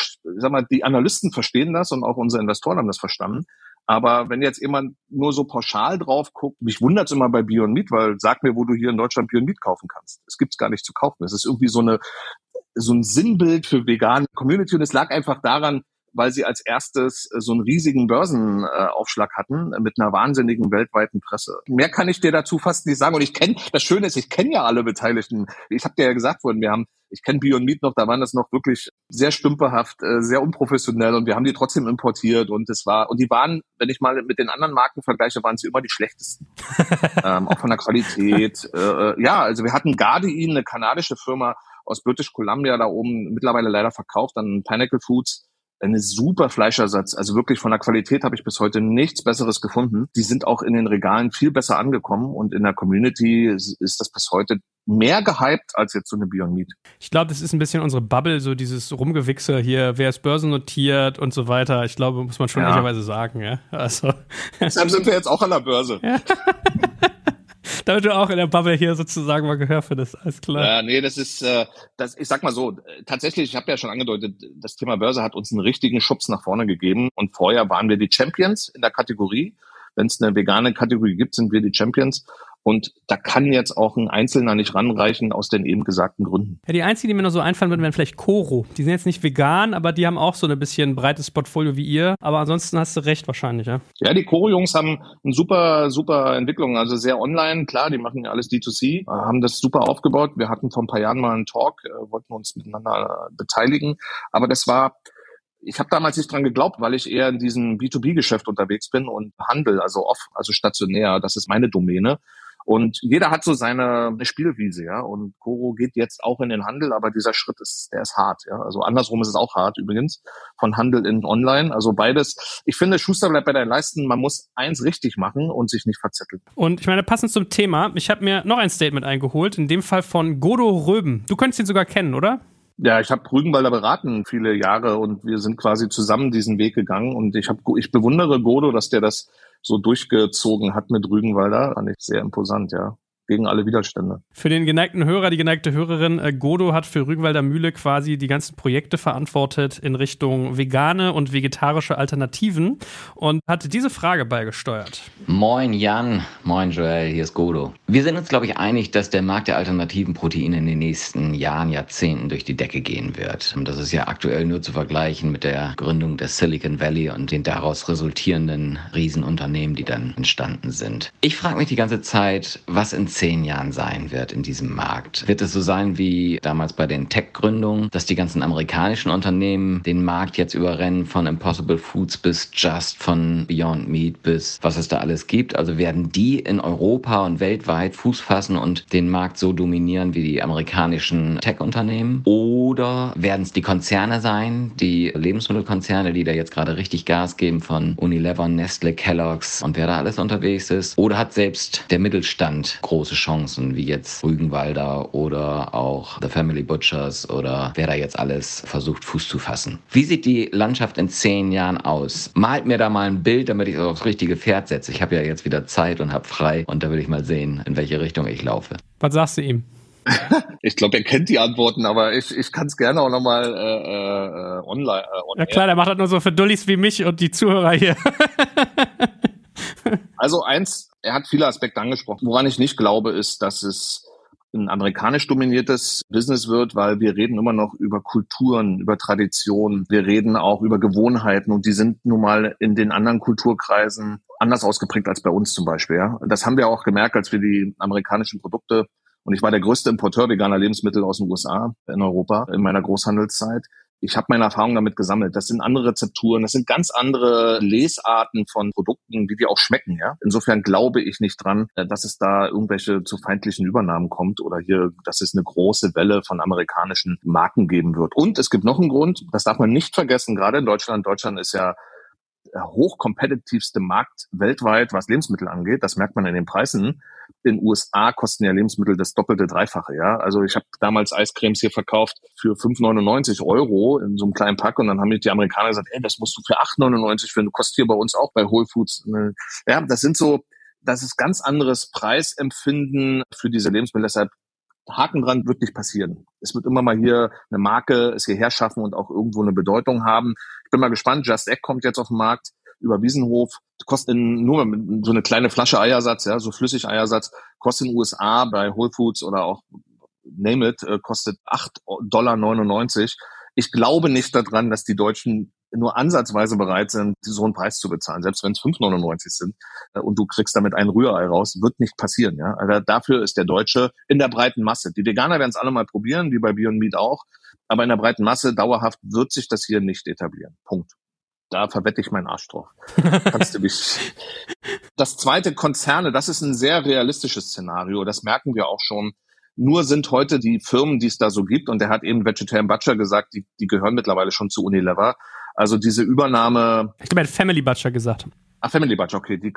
Die Analysten verstehen das und auch unsere Investoren haben das verstanden. Aber wenn jetzt jemand nur so pauschal drauf guckt, mich wundert's immer bei Beyond Meat, weil sag mir, wo du hier in Deutschland Beyond Meat kaufen kannst. Es gibt's gar nicht zu kaufen. Es ist irgendwie so ein Sinnbild für vegane Community, und es lag einfach daran, weil sie als erstes so einen riesigen Börsenaufschlag hatten mit einer wahnsinnigen weltweiten Presse. Mehr kann ich dir dazu fast nicht sagen. Und das Schöne ist, ich kenne ja alle Beteiligten. Ich habe dir ja gesagt vorhin, ich kenne Beyond Meat noch, da waren das noch wirklich sehr stümperhaft, sehr unprofessionell, und wir haben die trotzdem importiert, und die waren, wenn ich mal mit den anderen Marken vergleiche, waren sie immer die schlechtesten. Auch von der Qualität. Also wir hatten Gardein, eine kanadische Firma aus British Columbia da oben, mittlerweile leider verkauft an Pinnacle Foods. Eine super Fleischersatz, also wirklich von der Qualität habe ich bis heute nichts Besseres gefunden. Die sind auch in den Regalen viel besser angekommen, und in der Community ist das bis heute mehr gehypt als jetzt so eine Beyond Meat. Ich glaube, das ist ein bisschen unsere Bubble, so dieses Rumgewichse hier, wer ist börsennotiert und so weiter. Ich glaube, muss man schon ehrlicherweise sagen, ja. Also. Deshalb sind wir jetzt auch an der Börse. Ja. Damit du auch in der Bubble hier sozusagen mal Gehör findest, alles klar. Ja, nee, das ist, ich sag mal so, tatsächlich, ich habe ja schon angedeutet, das Thema Börse hat uns einen richtigen Schubs nach vorne gegeben, und vorher waren wir die Champions in der Kategorie. Wenn es eine vegane Kategorie gibt, sind wir die Champions. Und da kann jetzt auch ein Einzelner nicht ranreichen aus den eben gesagten Gründen. Ja, die einzigen, die mir noch so einfallen würden, wären vielleicht Koro. Die sind jetzt nicht vegan, aber die haben auch so ein bisschen breites Portfolio wie ihr. Aber ansonsten hast du recht wahrscheinlich, ja? Ja, die Koro-Jungs haben eine super Entwicklung. Also sehr online, klar, die machen ja alles D2C, haben das super aufgebaut. Wir hatten vor ein paar Jahren mal einen Talk, wollten uns miteinander beteiligen. Aber ich habe damals nicht dran geglaubt, weil ich eher in diesem B2B-Geschäft unterwegs bin und Handel, also stationär, das ist meine Domäne. Und jeder hat so seine Spielwiese, ja. Und Koro geht jetzt auch in den Handel, aber dieser Schritt der ist hart, ja. Also andersrum ist es auch hart übrigens, von Handel in Online. Also beides. Ich finde, Schuster bleibt bei deinen Leisten. Man muss eins richtig machen und sich nicht verzetteln. Und ich meine, passend zum Thema, ich habe mir noch ein Statement eingeholt, in dem Fall von Godo Röben. Du könntest ihn sogar kennen, oder? Ja, ich habe Rügenwalder beraten viele Jahre, und wir sind quasi zusammen diesen Weg gegangen, und ich bewundere Godo, dass der das so durchgezogen hat mit Rügenwalder. Fand ich sehr imposant, ja. Gegen alle Widerstände. Für den geneigten Hörer, die geneigte Hörerin, Godo hat für Rügenwalder Mühle quasi die ganzen Projekte verantwortet in Richtung vegane und vegetarische Alternativen und hat diese Frage beigesteuert. Moin Jan, moin Joel, hier ist Godo. Wir sind uns, glaube ich, einig, dass der Markt der alternativen Proteine in den nächsten Jahren, Jahrzehnten durch die Decke gehen wird. Und das ist ja aktuell nur zu vergleichen mit der Gründung des Silicon Valley und den daraus resultierenden Riesenunternehmen, die dann entstanden sind. Ich frage mich die ganze Zeit, was in 10 Jahren sein wird in diesem Markt. Wird es so sein wie damals bei den Tech-Gründungen, dass die ganzen amerikanischen Unternehmen den Markt jetzt überrennen, von Impossible Foods bis Just, von Beyond Meat bis was es da alles gibt? Also werden die in Europa und weltweit Fuß fassen und den Markt so dominieren wie die amerikanischen Tech-Unternehmen? Oder werden es die Konzerne sein, die Lebensmittelkonzerne, die da jetzt gerade richtig Gas geben, von Unilever, Nestle, Kellogg's und wer da alles unterwegs ist? Oder hat selbst der Mittelstand große Chancen, wie jetzt Rügenwalder oder auch The Family Butchers oder wer da jetzt alles versucht, Fuß zu fassen? Wie sieht die Landschaft in 10 Jahren aus? Malt mir da mal ein Bild, damit ich es aufs richtige Pferd setze. Ich habe ja jetzt wieder Zeit und habe frei und da will ich mal sehen, in welche Richtung ich laufe. Was sagst du ihm? Ich glaube, er kennt die Antworten, aber ich kann es gerne auch nochmal online. Ja klar, der macht das nur so für Dullis wie mich und die Zuhörer hier. Also er hat viele Aspekte angesprochen. Woran ich nicht glaube, ist, dass es ein amerikanisch dominiertes Business wird, weil wir reden immer noch über Kulturen, über Traditionen. Wir reden auch über Gewohnheiten und die sind nun mal in den anderen Kulturkreisen anders ausgeprägt als bei uns zum Beispiel. Ja? Das haben wir auch gemerkt, als wir die amerikanischen Produkte, und ich war der größte Importeur veganer Lebensmittel aus den USA in Europa in meiner Großhandelszeit. Ich habe meine Erfahrungen damit gesammelt. Das sind andere Rezepturen, das sind ganz andere Lesarten von Produkten, wie die auch schmecken. Ja? Insofern glaube ich nicht dran, dass es da irgendwelche zu feindlichen Übernahmen kommt oder hier, dass es eine große Welle von amerikanischen Marken geben wird. Und es gibt noch einen Grund, das darf man nicht vergessen, gerade in Deutschland. Deutschland ist ja der hochkompetitivste Markt weltweit, was Lebensmittel angeht. Das merkt man in den Preisen. In den USA kosten ja Lebensmittel das Doppelte, Dreifache. Ja, also ich habe damals Eiscremes hier verkauft für 5,99 € in so einem kleinen Pack und dann haben mir die Amerikaner gesagt, das musst du für 8,99 für, du kostet hier bei uns auch bei Whole Foods. Ja, das ist ganz anderes Preisempfinden für diese Lebensmittel. Deshalb Haken dran, wird nicht passieren. Es wird immer mal hier eine Marke es hierher schaffen und auch irgendwo eine Bedeutung haben. Ich bin mal gespannt. Just Egg kommt jetzt auf den Markt über Wiesenhof. Kostet nur so eine kleine Flasche Eiersatz, ja, so Flüssigeiersatz, kostet in den USA bei Whole Foods oder auch Name It, kostet $8,99. Ich glaube nicht daran, dass die Deutschen nur ansatzweise bereit sind, so einen Preis zu bezahlen, selbst wenn es 5,99 sind und du kriegst damit ein Rührei raus, wird nicht passieren. Ja? Also dafür ist der Deutsche in der breiten Masse. Die Veganer werden es alle mal probieren, wie bei Beyond Meat auch, aber in der breiten Masse dauerhaft wird sich das hier nicht etablieren. Punkt. Da verwette ich meinen Arsch drauf. Kannst du mich. Das zweite, Konzerne, das ist ein sehr realistisches Szenario, das merken wir auch schon. Nur sind heute die Firmen, die es da so gibt, und der hat eben Vegetarian Butcher gesagt, die gehören mittlerweile schon zu Unilever. Also diese Übernahme. Ich glaube, er hat Family Butcher gesagt. Family Butcher, okay, die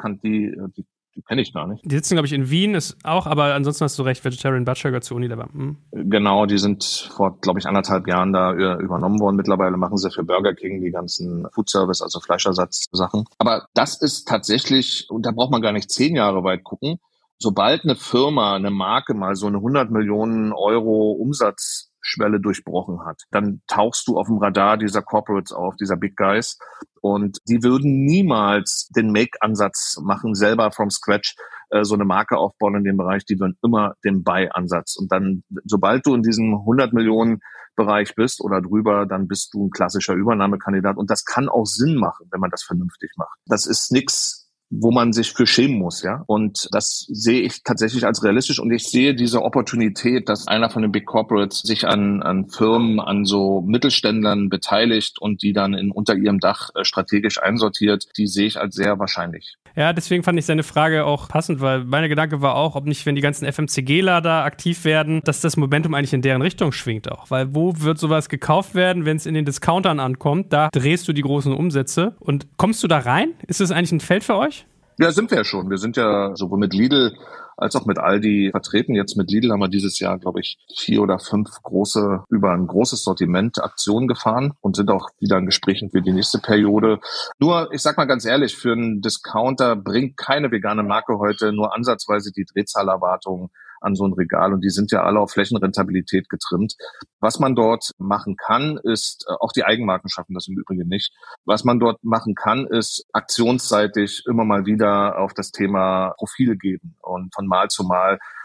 kenne ich gar nicht. Die sitzen, glaube ich, in Wien, ist auch, aber ansonsten hast du recht, Vegetarian Butcher gehört zu Unilever. Genau, die sind vor, glaube ich, 1,5 Jahren da übernommen worden. Mittlerweile machen sie für Burger King die ganzen Foodservice, also Fleischersatzsachen. Aber das ist tatsächlich, und da braucht man gar nicht 10 Jahre weit gucken, sobald eine Firma, eine Marke mal so eine 100 Millionen Euro Umsatzschwelle durchbrochen hat, dann tauchst du auf dem Radar dieser Corporates auf, dieser Big Guys. Und die würden niemals den Make-Ansatz machen, selber from scratch so eine Marke aufbauen in dem Bereich. Die würden immer den Buy-Ansatz. Und dann, sobald du in diesem 100 Millionen Bereich bist oder drüber, dann bist du ein klassischer Übernahmekandidat. Und das kann auch Sinn machen, wenn man das vernünftig macht. Das ist nichts, wo man sich für schämen muss, ja. Und das sehe ich tatsächlich als realistisch. Und ich sehe diese Opportunität, dass einer von den Big Corporates sich an Firmen, an so Mittelständlern beteiligt und die dann unter ihrem Dach strategisch einsortiert, die sehe ich als sehr wahrscheinlich. Ja, deswegen fand ich seine Frage auch passend, weil meine Gedanke war auch, ob nicht, wenn die ganzen FMCGler da aktiv werden, dass das Momentum eigentlich in deren Richtung schwingt auch. Weil wo wird sowas gekauft werden, wenn es in den Discountern ankommt? Da drehst du die großen Umsätze. Und kommst du da rein? Ist das eigentlich ein Feld für euch? Ja, sind wir ja schon. Wir sind ja sowohl mit Lidl als auch mit Aldi vertreten. Jetzt mit Lidl haben wir dieses Jahr, glaube ich, 4 oder 5 über ein großes Sortiment Aktionen gefahren und sind auch wieder in Gesprächen für die nächste Periode. Nur, ich sag mal ganz ehrlich, für einen Discounter bringt keine vegane Marke heute nur ansatzweise die Drehzahlerwartung an so ein Regal, und die sind ja alle auf Flächenrentabilität getrimmt. Was man dort machen kann, ist, auch die Eigenmarken schaffen das im Übrigen nicht, was man dort machen kann, ist aktionsseitig immer mal wieder auf das Thema Profil geben und von Mal zu Mal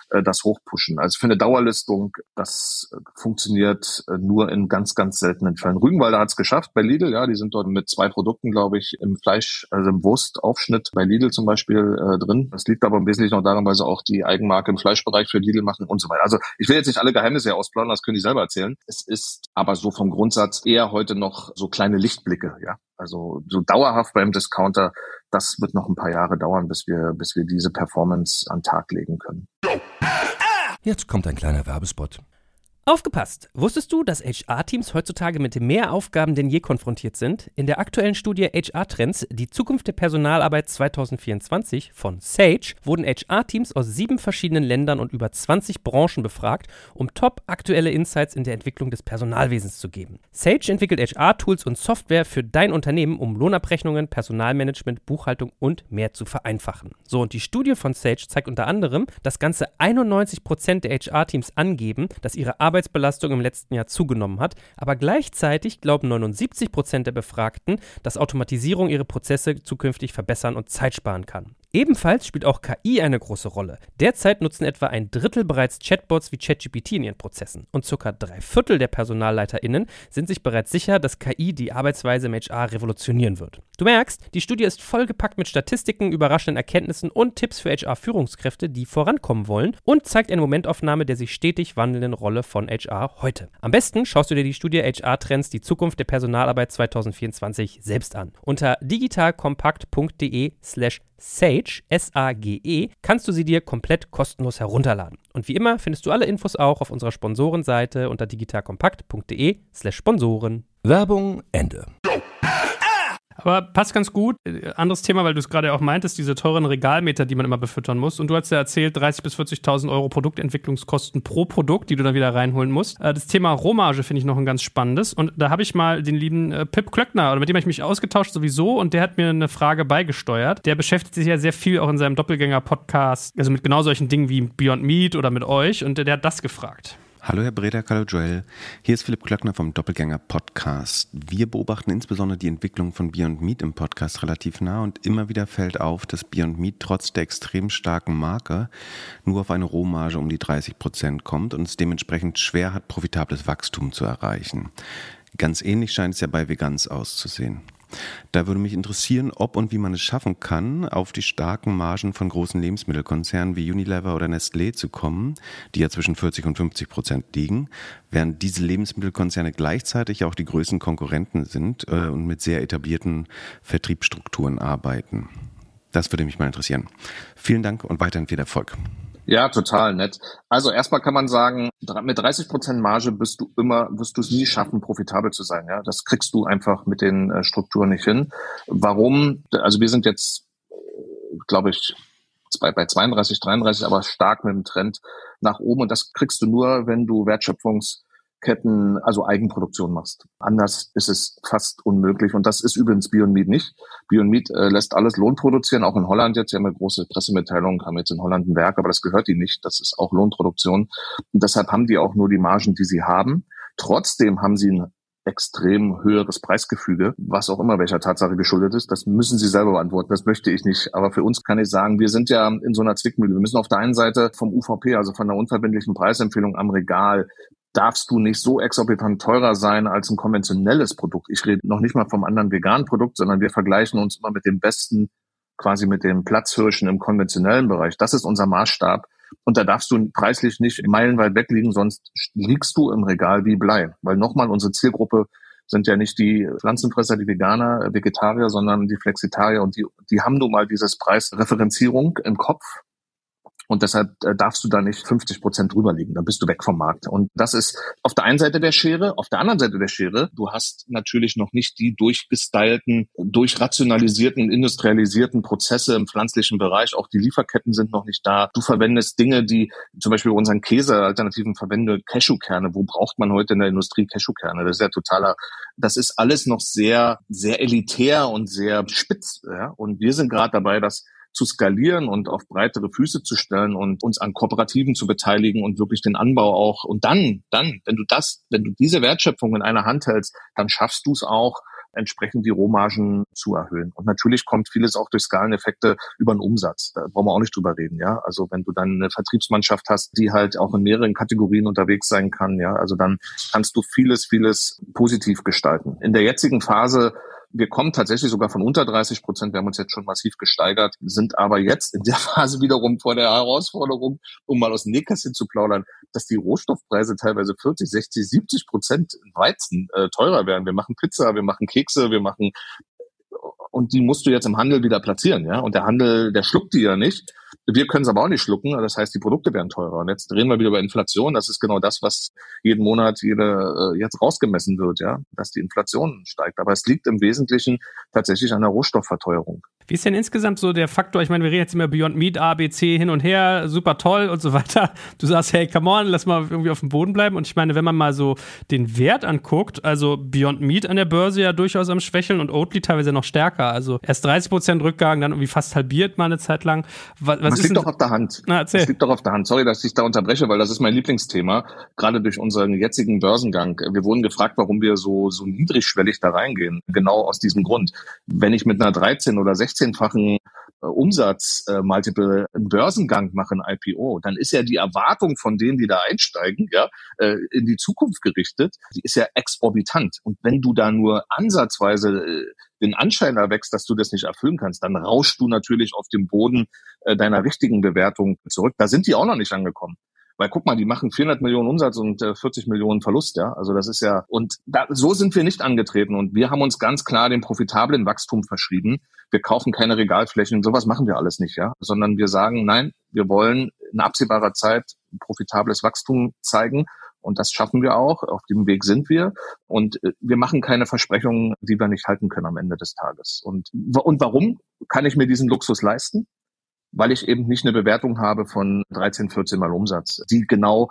das hochpushen. Also für eine Dauerlistung, das funktioniert nur in ganz, ganz seltenen Fällen. Rügenwalder hat es geschafft bei Lidl, ja, die sind dort mit 2 Produkten, glaube ich, im Fleisch, also im Wurstaufschnitt bei Lidl zum Beispiel drin. Das liegt aber im Wesentlichen auch daran, weil sie auch die Eigenmarke im Fleischbereich für Lidl machen und so weiter. Also ich will jetzt nicht alle Geheimnisse ausplaudern, das können die selber erzählen. Es ist aber so vom Grundsatz eher heute noch so kleine Lichtblicke, ja. Also so dauerhaft beim Discounter, das wird noch ein paar Jahre dauern, bis wir diese Performance an den Tag legen können. Jetzt kommt ein kleiner Werbespot. Aufgepasst! Wusstest du, dass HR-Teams heutzutage mit mehr Aufgaben denn je konfrontiert sind? In der aktuellen Studie HR-Trends, die Zukunft der Personalarbeit 2024 von Sage, wurden HR-Teams aus 7 verschiedenen Ländern und über 20 Branchen befragt, um top-aktuelle Insights in der Entwicklung des Personalwesens zu geben. Sage entwickelt HR-Tools und Software für dein Unternehmen, um Lohnabrechnungen, Personalmanagement, Buchhaltung und mehr zu vereinfachen. So, und die Studie von Sage zeigt unter anderem, dass ganze 91% der HR-Teams angeben, dass ihre Arbeitsbelastung im letzten Jahr zugenommen hat, aber gleichzeitig glauben 79% der Befragten, dass Automatisierung ihre Prozesse zukünftig verbessern und Zeit sparen kann. Ebenfalls spielt auch KI eine große Rolle. Derzeit nutzen etwa ein Drittel bereits Chatbots wie ChatGPT in ihren Prozessen und ca. 3/4 der PersonalleiterInnen sind sich bereits sicher, dass KI die Arbeitsweise im HR revolutionieren wird. Du merkst, die Studie ist vollgepackt mit Statistiken, überraschenden Erkenntnissen und Tipps für HR-Führungskräfte, die vorankommen wollen und zeigt eine Momentaufnahme der sich stetig wandelnden Rolle von HR heute. Am besten schaust du dir die Studie HR-Trends, die Zukunft der Personalarbeit 2024 selbst an. Unter digitalkompakt.de/Sage, S-A-G-E, kannst du sie dir komplett kostenlos herunterladen. Und wie immer findest du alle Infos auch auf unserer Sponsorenseite unter digitalkompakt.de/Sponsoren. Werbung Ende. Aber passt ganz gut. Anderes Thema, weil du es gerade auch meintest, diese teuren Regalmeter, die man immer befüttern muss. Und du hast ja erzählt, 30.000 bis 40.000 Euro Produktentwicklungskosten pro Produkt, die du dann wieder reinholen musst. Das Thema Rohmarge finde ich noch ein ganz spannendes. Und da habe ich mal den lieben Pip Klöckner, oder mit dem habe ich mich ausgetauscht sowieso. Und der hat mir eine Frage beigesteuert. Der beschäftigt sich ja sehr viel auch in seinem Doppelgänger-Podcast, also mit genau solchen Dingen wie Beyond Meat oder mit euch. Und der hat das gefragt. Hallo Herr Bredak, hallo Joel. Hier ist Philipp Klöckner vom Doppelgänger Podcast. Wir beobachten insbesondere die Entwicklung von Beyond Meat im Podcast relativ nah und immer wieder fällt auf, dass Beyond Meat trotz der extrem starken Marke nur auf eine Rohmarge um die 30% kommt und es dementsprechend schwer hat, profitables Wachstum zu erreichen. Ganz ähnlich scheint es ja bei Veganz auszusehen. Da würde mich interessieren, ob und wie man es schaffen kann, auf die starken Margen von großen Lebensmittelkonzernen wie Unilever oder Nestlé zu kommen, die ja zwischen 40% und 50% liegen, während diese Lebensmittelkonzerne gleichzeitig auch die größten Konkurrenten sind und mit sehr etablierten Vertriebsstrukturen arbeiten. Das würde mich mal interessieren. Vielen Dank und weiterhin viel Erfolg. Ja, total nett. Also erstmal kann man sagen, mit 30% Marge wirst du es nie schaffen, profitabel zu sein. Ja, das kriegst du einfach mit den Strukturen nicht hin. Warum? Also wir sind jetzt, glaube ich, bei 32, 33, aber stark mit dem Trend nach oben. Und das kriegst du nur, wenn du Wertschöpfungsketten, also Eigenproduktion machst. Anders ist es fast unmöglich. Und das ist übrigens Beyond Meat nicht. Beyond Meat lässt alles Lohn produzieren, auch in Holland jetzt. Sie haben eine große Pressemitteilung, haben jetzt in Holland ein Werk, aber das gehört ihnen nicht. Das ist auch Lohnproduktion. Und deshalb haben die auch nur die Margen, die sie haben. Trotzdem haben sie ein extrem höheres Preisgefüge, was auch immer welcher Tatsache geschuldet ist. Das müssen sie selber beantworten. Das möchte ich nicht. Aber für uns kann ich sagen, wir sind ja in so einer Zwickmühle. Wir müssen auf der einen Seite vom UVP, also von der unverbindlichen Preisempfehlung am Regal, darfst du nicht so exorbitant teurer sein als ein konventionelles Produkt. Ich rede noch nicht mal vom anderen veganen Produkt, sondern wir vergleichen uns immer mit dem besten, quasi mit den Platzhirschen im konventionellen Bereich. Das ist unser Maßstab. Und da darfst du preislich nicht meilenweit weg liegen, sonst liegst du im Regal wie Blei. Weil nochmal, unsere Zielgruppe sind ja nicht die Pflanzenfresser, die Veganer, Vegetarier, sondern die Flexitarier. Und die haben nun mal dieses Preisreferenzierung im Kopf. Und deshalb darfst du da nicht 50% drüber liegen. Dann bist du weg vom Markt. Und das ist auf der einen Seite der Schere. Auf der anderen Seite der Schere, du hast natürlich noch nicht die durchgestylten, durchrationalisierten, industrialisierten Prozesse im pflanzlichen Bereich. Auch die Lieferketten sind noch nicht da. Du verwendest Dinge, die zum Beispiel unseren Käsealternativen verwende, Cashewkerne. Wo braucht man heute in der Industrie Cashewkerne? Das ist ja das ist alles noch sehr, sehr elitär und sehr spitz. Ja? Und wir sind gerade dabei, das zu skalieren und auf breitere Füße zu stellen und uns an Kooperativen zu beteiligen und wirklich den Anbau auch. Und dann, wenn du diese Wertschöpfung in einer Hand hältst, dann schaffst du es auch, entsprechend die Rohmargen zu erhöhen. Und natürlich kommt vieles auch durch Skaleneffekte über den Umsatz. Da brauchen wir auch nicht drüber reden, ja. Also wenn du dann eine Vertriebsmannschaft hast, die halt auch in mehreren Kategorien unterwegs sein kann, ja, also dann kannst du vieles positiv gestalten. In der jetzigen Phase, wir kommen tatsächlich sogar von unter 30%. Wir haben uns jetzt schon massiv gesteigert, sind aber jetzt in der Phase wiederum vor der Herausforderung, um mal aus dem Nähkästchen zu plaudern, dass die Rohstoffpreise teilweise 40, 60, 70% Weizen teurer werden. Wir machen Pizza, wir machen Kekse, und die musst du jetzt im Handel wieder platzieren, ja. Und der Handel, der schluckt die ja nicht. Wir können es aber auch nicht schlucken. Das heißt, die Produkte werden teurer. Und jetzt reden wir wieder über Inflation. Das ist genau das, was jeden Monat jetzt rausgemessen wird, ja, dass die Inflation steigt. Aber es liegt im Wesentlichen tatsächlich an der Rohstoffverteuerung. Wie ist denn insgesamt so der Faktor? Ich meine, wir reden jetzt immer Beyond Meat, A, B, C hin und her, super toll und so weiter. Du sagst, hey, come on, lass mal irgendwie auf dem Boden bleiben. Und ich meine, wenn man mal so den Wert anguckt, also Beyond Meat an der Börse ja durchaus am Schwächeln und Oatly teilweise noch stärker. Also erst 30% Rückgang, dann irgendwie fast halbiert mal eine Zeit lang. Das liegt doch auf der Hand. Das liegt doch auf der Hand. Sorry, dass ich da unterbreche, weil das ist mein Lieblingsthema, gerade durch unseren jetzigen Börsengang. Wir wurden gefragt, warum wir so niedrigschwellig da reingehen. Genau aus diesem Grund. Wenn ich mit einer 13- oder 16-fachen Umsatzmultiple einen Börsengang mache, ein IPO, dann ist ja die Erwartung von denen, die da einsteigen, ja, in die Zukunft gerichtet, die ist ja exorbitant. Und wenn du da nur ansatzweise den Anschein erwächst, dass du das nicht erfüllen kannst, dann rauschst du natürlich auf dem Boden deiner richtigen Bewertung zurück. Da sind die auch noch nicht angekommen. Weil guck mal, die machen 400 Millionen Umsatz und 40 Millionen Verlust, ja. Also das ist ja, so sind wir nicht angetreten und wir haben uns ganz klar dem profitablen Wachstum verschrieben. Wir kaufen keine Regalflächen, sowas machen wir alles nicht, ja. Sondern wir sagen, nein, wir wollen in absehbarer Zeit profitables Wachstum zeigen. Und das schaffen wir auch. Auf dem Weg sind wir. Und wir machen keine Versprechungen, die wir nicht halten können am Ende des Tages. Und warum kann ich mir diesen Luxus leisten? Weil ich eben nicht eine Bewertung habe von 13, 14 Mal Umsatz, die genau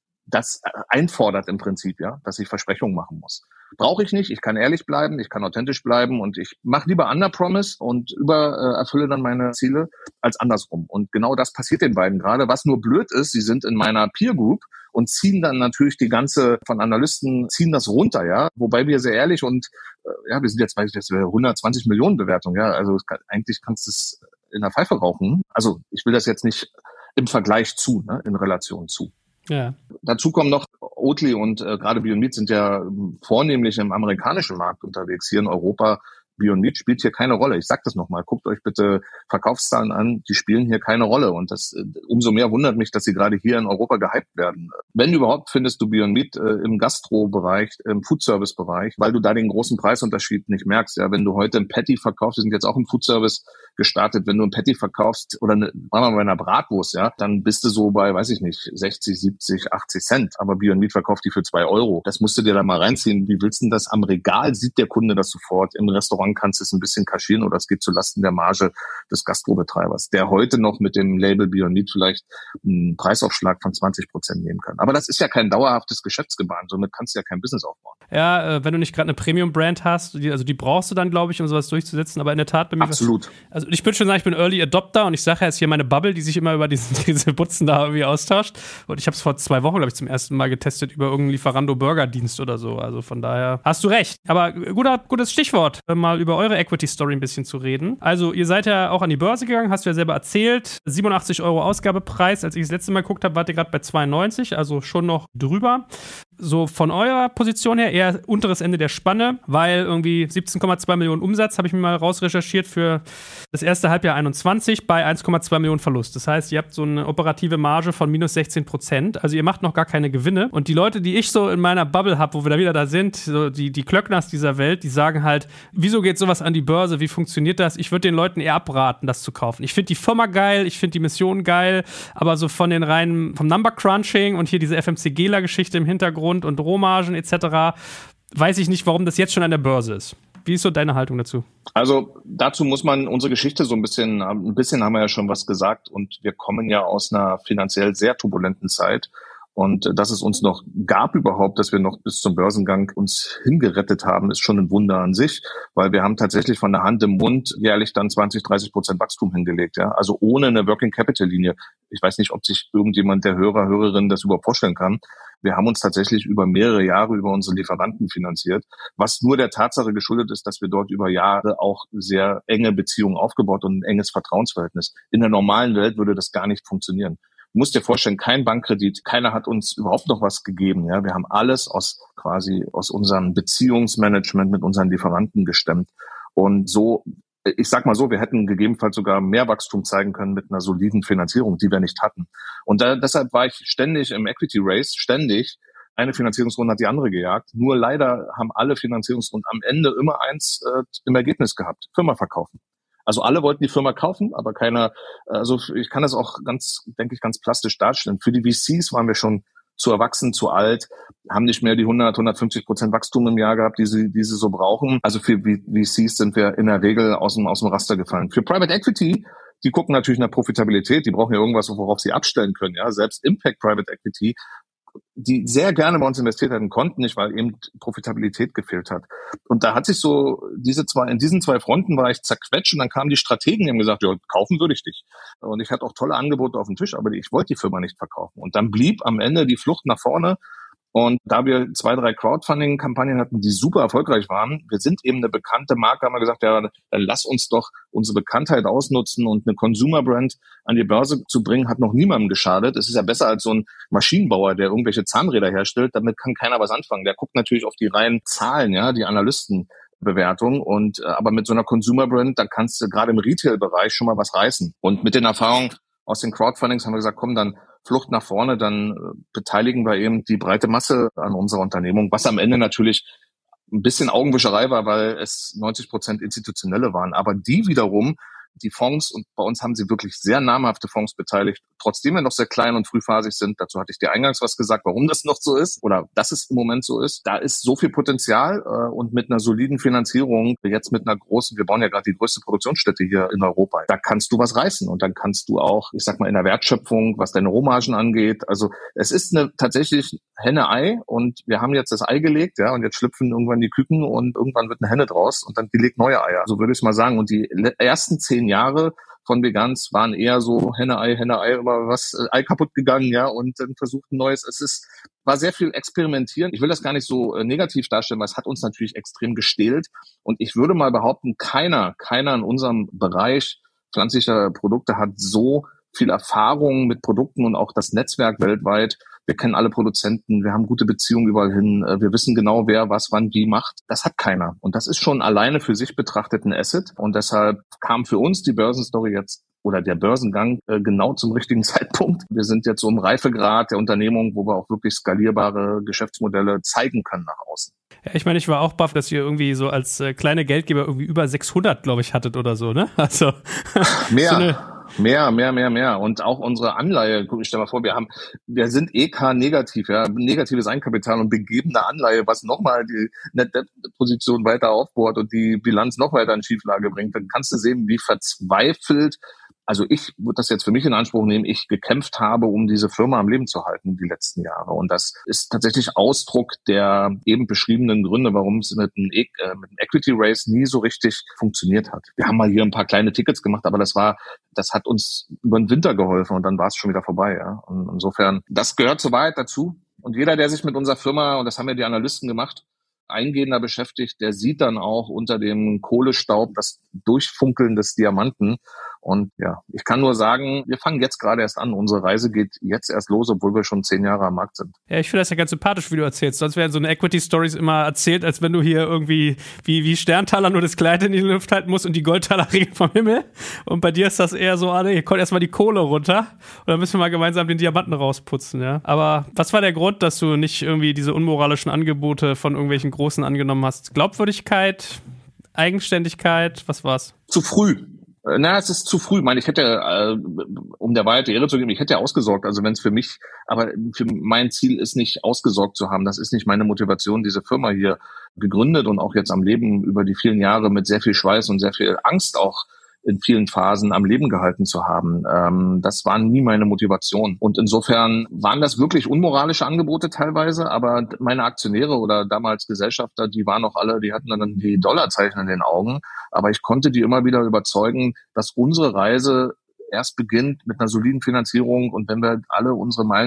das einfordert im Prinzip, ja, dass ich Versprechungen machen muss. Brauche ich nicht, ich kann ehrlich bleiben, ich kann authentisch bleiben und ich mache lieber Under-Promise und erfülle dann meine Ziele als andersrum. Und genau das passiert den beiden gerade. Was nur blöd ist, sie sind in meiner Peer Group und ziehen dann natürlich von Analysten, ziehen das runter, ja. Wobei wir sehr ehrlich wir sind jetzt, 120 Millionen Bewertung, ja. Also eigentlich kannst du es in der Pfeife rauchen. Also ich will das jetzt nicht im Vergleich in Relation zu. Ja. Dazu kommen noch Oatly und gerade Beyond Meat sind ja vornehmlich im amerikanischen Markt unterwegs. Hier in Europa, Beyond Meat spielt hier keine Rolle. Ich sag das nochmal, guckt euch bitte Verkaufszahlen an, die spielen hier keine Rolle. Und das umso mehr wundert mich, dass sie gerade hier in Europa gehypt werden. Wenn überhaupt, findest du Beyond Meat im Gastro-Bereich, im Foodservice-Bereich, weil du da den großen Preisunterschied nicht merkst. Ja, wenn du heute ein Patty verkaufst, wir sind jetzt auch im Foodservice gestartet, wenn du ein Patty verkaufst oder machen wir mal bei einer Bratwurst, ja, dann bist du so bei, weiß ich nicht, 60, 70, 80 Cent. Aber Beyond Meat verkauft die für 2 Euro. Das musst du dir da mal reinziehen. Wie willst du denn das? Am Regal sieht der Kunde das sofort. Im Restaurant kannst du es ein bisschen kaschieren oder es geht zulasten der Marge des Gastrobetreibers, der heute noch mit dem Label Beyond Meat vielleicht einen Preisaufschlag von 20% nehmen kann. Aber das ist ja kein dauerhaftes Geschäftsgebaren, somit kannst du ja kein Business aufbauen. Ja, wenn du nicht gerade eine Premium-Brand hast, die brauchst du dann, glaube ich, um sowas durchzusetzen, aber in der Tat bei mir... Absolut. Also ich würde schon sagen, ich bin Early Adopter und ich sage jetzt hier meine Bubble, die sich immer über diese Butzen da irgendwie austauscht. Und ich habe es vor 2 Wochen, glaube ich, zum ersten Mal getestet über irgendeinen Lieferando-Burger-Dienst oder so. Also von daher hast du recht. Aber gutes Stichwort, mal über eure Equity-Story ein bisschen zu reden. Also ihr seid ja auch an die Börse gegangen, hast du ja selber erzählt. 87 € Ausgabepreis. Als ich das letzte Mal geguckt habe, wart ihr gerade bei 92, also schon noch drüber. So von eurer Position her eher unteres Ende der Spanne, weil irgendwie 17,2 Millionen Umsatz habe ich mir mal rausrecherchiert für das erste Halbjahr 21 bei 1,2 Millionen Verlust. Das heißt, ihr habt so eine operative Marge von minus 16%. Also ihr macht noch gar keine Gewinne. Und die Leute, die ich so in meiner Bubble habe, wo wir da wieder da sind, so die Klöckners dieser Welt, die sagen halt, wieso geht sowas an die Börse? Wie funktioniert das? Ich würde den Leuten eher abraten, das zu kaufen. Ich finde die Firma geil, ich finde die Mission geil, aber so vom Number Crunching und hier diese FMCGler-Geschichte im Hintergrund und Rohmargen etc. weiß ich nicht, warum das jetzt schon an der Börse ist. Wie ist so deine Haltung dazu? Also dazu muss man unsere Geschichte so ein bisschen haben wir ja schon was gesagt und wir kommen ja aus einer finanziell sehr turbulenten Zeit. Und dass es uns noch gab überhaupt, dass wir noch bis zum Börsengang uns hingerettet haben, ist schon ein Wunder an sich, weil wir haben tatsächlich von der Hand im Mund jährlich dann 20-30% Wachstum hingelegt, ja. Also ohne eine Working Capital Linie. Ich weiß nicht, ob sich irgendjemand der Hörerinnen das überhaupt vorstellen kann. Wir haben uns tatsächlich über mehrere Jahre über unsere Lieferanten finanziert, was nur der Tatsache geschuldet ist, dass wir dort über Jahre auch sehr enge Beziehungen aufgebaut und ein enges Vertrauensverhältnis. In der normalen Welt würde das gar nicht funktionieren. Du musst dir vorstellen, kein Bankkredit, keiner hat uns überhaupt noch was gegeben. Ja, wir haben alles aus unserem Beziehungsmanagement mit unseren Lieferanten gestemmt. Und so, ich sag mal so, wir hätten gegebenenfalls sogar mehr Wachstum zeigen können mit einer soliden Finanzierung, die wir nicht hatten. Und deshalb war ich ständig im Equity Race, ständig. Eine Finanzierungsrunde hat die andere gejagt. Nur leider haben alle Finanzierungsrunden am Ende immer eins im Ergebnis gehabt: Firma verkaufen. Also alle wollten die Firma kaufen, aber keiner, also ich kann das auch ganz plastisch darstellen. Für die VCs waren wir schon zu erwachsen, zu alt, haben nicht mehr die 150% Wachstum im Jahr gehabt, die sie so brauchen. Also für VCs sind wir in der Regel aus dem Raster gefallen. Für Private Equity, die gucken natürlich nach Profitabilität, die brauchen ja irgendwas, worauf sie abstellen können. Ja, selbst Impact Private Equity, die sehr gerne bei uns investiert hätten, konnten nicht, weil eben Profitabilität gefehlt hat. Und da hat sich so in diesen zwei Fronten war ich zerquetscht und dann kamen die Strategen, die haben gesagt, ja, kaufen würde ich dich. Und ich hatte auch tolle Angebote auf dem Tisch, aber ich wollte die Firma nicht verkaufen. Und dann blieb am Ende die Flucht nach vorne. Und da wir 2, 3 Crowdfunding-Kampagnen hatten, die super erfolgreich waren, wir sind eben eine bekannte Marke, haben wir gesagt, ja, dann lass uns doch unsere Bekanntheit ausnutzen und eine Consumer-Brand an die Börse zu bringen, hat noch niemandem geschadet. Es ist ja besser als so ein Maschinenbauer, der irgendwelche Zahnräder herstellt, damit kann keiner was anfangen. Der guckt natürlich auf die reinen Zahlen, ja, die Analystenbewertung und aber mit so einer Consumer-Brand, da kannst du gerade im Retail-Bereich schon mal was reißen. Und mit den Erfahrungen aus den Crowdfundings haben wir gesagt, komm, dann Flucht nach vorne, dann beteiligen wir eben die breite Masse an unserer Unternehmung, was am Ende natürlich ein bisschen Augenwischerei war, weil es 90% Institutionelle waren. Aber die wiederum, die Fonds, und bei uns haben sie wirklich sehr namhafte Fonds beteiligt, trotzdem wir noch sehr klein und frühphasig sind, dazu hatte ich dir eingangs was gesagt, warum das noch so ist oder dass es im Moment so ist, da ist so viel Potenzial und mit einer soliden Finanzierung, jetzt mit einer großen, wir bauen ja gerade die größte Produktionsstätte hier in Europa, da kannst du was reißen und dann kannst du auch, ich sag mal, in der Wertschöpfung, was deine Rohmargen angeht, also es ist tatsächlich Henne-Ei und wir haben jetzt das Ei gelegt, ja, und jetzt schlüpfen irgendwann die Küken und irgendwann wird eine Henne draus und dann die legt neue Eier, so würde ich es mal sagen. Und die ersten 10 Jahre von Veganz waren eher so Henne-Ei, immer was Ei kaputt gegangen, ja, und dann versucht ein neues. War sehr viel Experimentieren. Ich will das gar nicht so negativ darstellen, weil es hat uns natürlich extrem gestählt. Und ich würde mal behaupten, keiner in unserem Bereich pflanzlicher Produkte hat so viel Erfahrung mit Produkten und auch das Netzwerk weltweit. Wir kennen alle Produzenten, wir haben gute Beziehungen überall hin, wir wissen genau, wer was wann wie macht. Das hat keiner. Und das ist schon alleine für sich betrachtet ein Asset. Und deshalb kam für uns die Börsenstory jetzt oder der Börsengang genau zum richtigen Zeitpunkt. Wir sind jetzt so im Reifegrad der Unternehmung, wo wir auch wirklich skalierbare Geschäftsmodelle zeigen können nach außen. Ja, ich meine, ich war auch baff, dass ihr irgendwie so als kleine Geldgeber irgendwie über 600, glaube ich, hattet oder so, ne? Also Mehr. Und auch unsere Anleihe, guck, ich stell mal vor, wir sind EK-negativ, ja, negatives Eigenkapital und begeben eine Anleihe, was nochmal die Net-Debt-Position weiter aufbohrt und die Bilanz noch weiter in Schieflage bringt. Dann kannst du sehen, wie verzweifelt, also ich würde das jetzt für mich in Anspruch nehmen, ich gekämpft habe, um diese Firma am Leben zu halten die letzten Jahre. Und das ist tatsächlich Ausdruck der eben beschriebenen Gründe, warum es mit einem Equity Raise nie so richtig funktioniert hat. Wir haben mal hier ein paar kleine Tickets gemacht, aber das hat uns über den Winter geholfen und dann war es schon wieder vorbei. Ja. Und insofern, das gehört zur Wahrheit dazu. Und jeder, der sich mit unserer Firma, und das haben ja die Analysten gemacht, eingehender beschäftigt, der sieht dann auch unter dem Kohlestaub das Durchfunkeln des Diamanten. Und ja, ich kann nur sagen, wir fangen jetzt gerade erst an. Unsere Reise geht jetzt erst los, obwohl wir schon 10 Jahre am Markt sind. Ja, ich finde das ja ganz sympathisch, wie du erzählst. Sonst werden so eine Equity-Stories immer erzählt, als wenn du hier irgendwie wie Sterntaler nur das Kleid in die Luft halten musst und die Goldtaler regnen vom Himmel. Und bei dir ist das eher so, hier kommt erstmal die Kohle runter und dann müssen wir mal gemeinsam den Diamanten rausputzen. Ja. Aber was war der Grund, dass du nicht irgendwie diese unmoralischen Angebote von irgendwelchen Großen angenommen hast? Glaubwürdigkeit, Eigenständigkeit, was war's? Zu früh. Es ist zu früh. Ich meine, ich hätte, um der Wahrheit die Ehre zu geben, ich hätte ja ausgesorgt. Also wenn es für mich, aber für mein Ziel ist nicht ausgesorgt zu haben. Das ist nicht meine Motivation, diese Firma hier gegründet und auch jetzt am Leben über die vielen Jahre mit sehr viel Schweiß und sehr viel Angst auch in vielen Phasen am Leben gehalten zu haben. Das war nie meine Motivation. Und insofern waren das wirklich unmoralische Angebote teilweise, aber meine Aktionäre oder damals Gesellschafter, die waren noch alle, die hatten dann die Dollarzeichen in den Augen. Aber ich konnte die immer wieder überzeugen, dass unsere Reise erst beginnt mit einer soliden Finanzierung und wenn wir alle unsere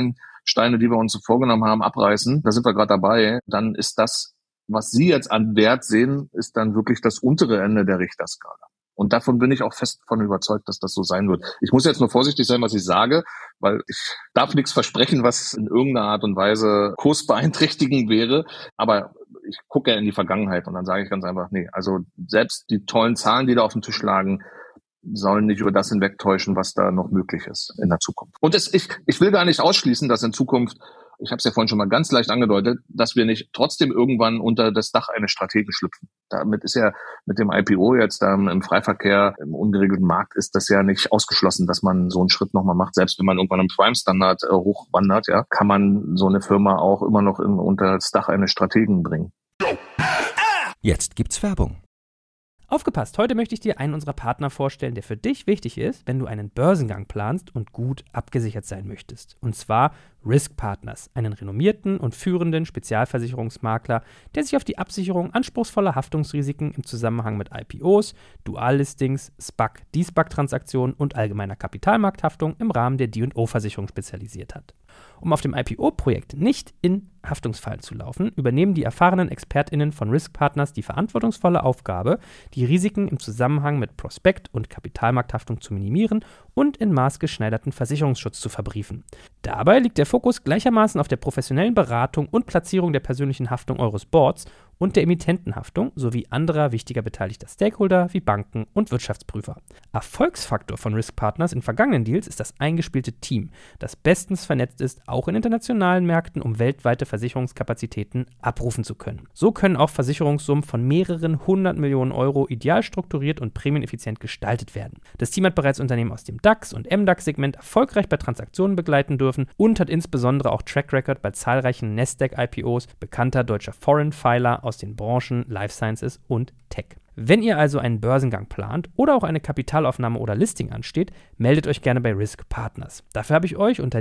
Steine, die wir uns so vorgenommen haben, abreißen, da sind wir gerade dabei, dann ist das, was Sie jetzt an Wert sehen, ist dann wirklich das untere Ende der Richterskala. Und davon bin ich auch fest von überzeugt, dass das so sein wird. Ich muss jetzt nur vorsichtig sein, was ich sage, weil ich darf nichts versprechen, was in irgendeiner Art und Weise kursbeeinträchtigend wäre. Aber ich gucke ja in die Vergangenheit und dann sage ich ganz einfach, nee, also selbst die tollen Zahlen, die da auf dem Tisch lagen, sollen nicht über das hinwegtäuschen, was da noch möglich ist in der Zukunft. Und ich will gar nicht ausschließen, dass in Zukunft, ich habe es ja vorhin schon mal ganz leicht angedeutet, dass wir nicht trotzdem irgendwann unter das Dach eines Strategen schlüpfen. Damit ist ja mit dem IPO jetzt im Freiverkehr, im ungeregelten Markt, ist das ja nicht ausgeschlossen, dass man so einen Schritt nochmal macht. Selbst wenn man irgendwann im Prime-Standard hochwandert, ja, kann man so eine Firma auch immer noch unter das Dach eines Strategen bringen. Jetzt gibt's Werbung. Aufgepasst, heute möchte ich dir einen unserer Partner vorstellen, der für dich wichtig ist, wenn du einen Börsengang planst und gut abgesichert sein möchtest. Und zwar Risk Partners, einen renommierten und führenden Spezialversicherungsmakler, der sich auf die Absicherung anspruchsvoller Haftungsrisiken im Zusammenhang mit IPOs, Duallistings, SPAC, De-SPAC-Transaktionen und allgemeiner Kapitalmarkthaftung im Rahmen der D&O-Versicherung spezialisiert hat. Um auf dem IPO-Projekt nicht in Haftungsfallen zu laufen, übernehmen die erfahrenen ExpertInnen von Risk Partners die verantwortungsvolle Aufgabe, die Risiken im Zusammenhang mit Prospekt- und Kapitalmarkthaftung zu minimieren und in maßgeschneiderten Versicherungsschutz zu verbriefen. Dabei liegt der Fokus gleichermaßen auf der professionellen Beratung und Platzierung der persönlichen Haftung eures Boards und der Emittentenhaftung sowie anderer wichtiger beteiligter Stakeholder wie Banken und Wirtschaftsprüfer. Erfolgsfaktor von Risk Partners in vergangenen Deals ist das eingespielte Team, das bestens vernetzt ist, auch in internationalen Märkten, um weltweite Versicherungskapazitäten abrufen zu können. So können auch Versicherungssummen von mehreren 100 Millionen Euro ideal strukturiert und prämieneffizient gestaltet werden. Das Team hat bereits Unternehmen aus dem DAX- und MDAX-Segment erfolgreich bei Transaktionen begleiten dürfen und hat insbesondere auch Track Record bei zahlreichen Nasdaq-IPOs bekannter deutscher Foreign Filer aus den Branchen Life Sciences und Tech. Wenn ihr also einen Börsengang plant oder auch eine Kapitalaufnahme oder Listing ansteht, meldet euch gerne bei Risk Partners. Dafür habe ich euch unter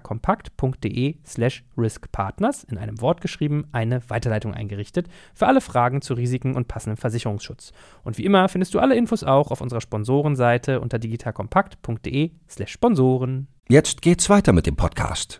digitalkompakt.de/riskpartners in einem Wort geschrieben eine Weiterleitung eingerichtet für alle Fragen zu Risiken und passendem Versicherungsschutz. Und wie immer findest du alle Infos auch auf unserer Sponsorenseite unter digitalkompakt.de/Sponsoren. Jetzt geht's weiter mit dem Podcast.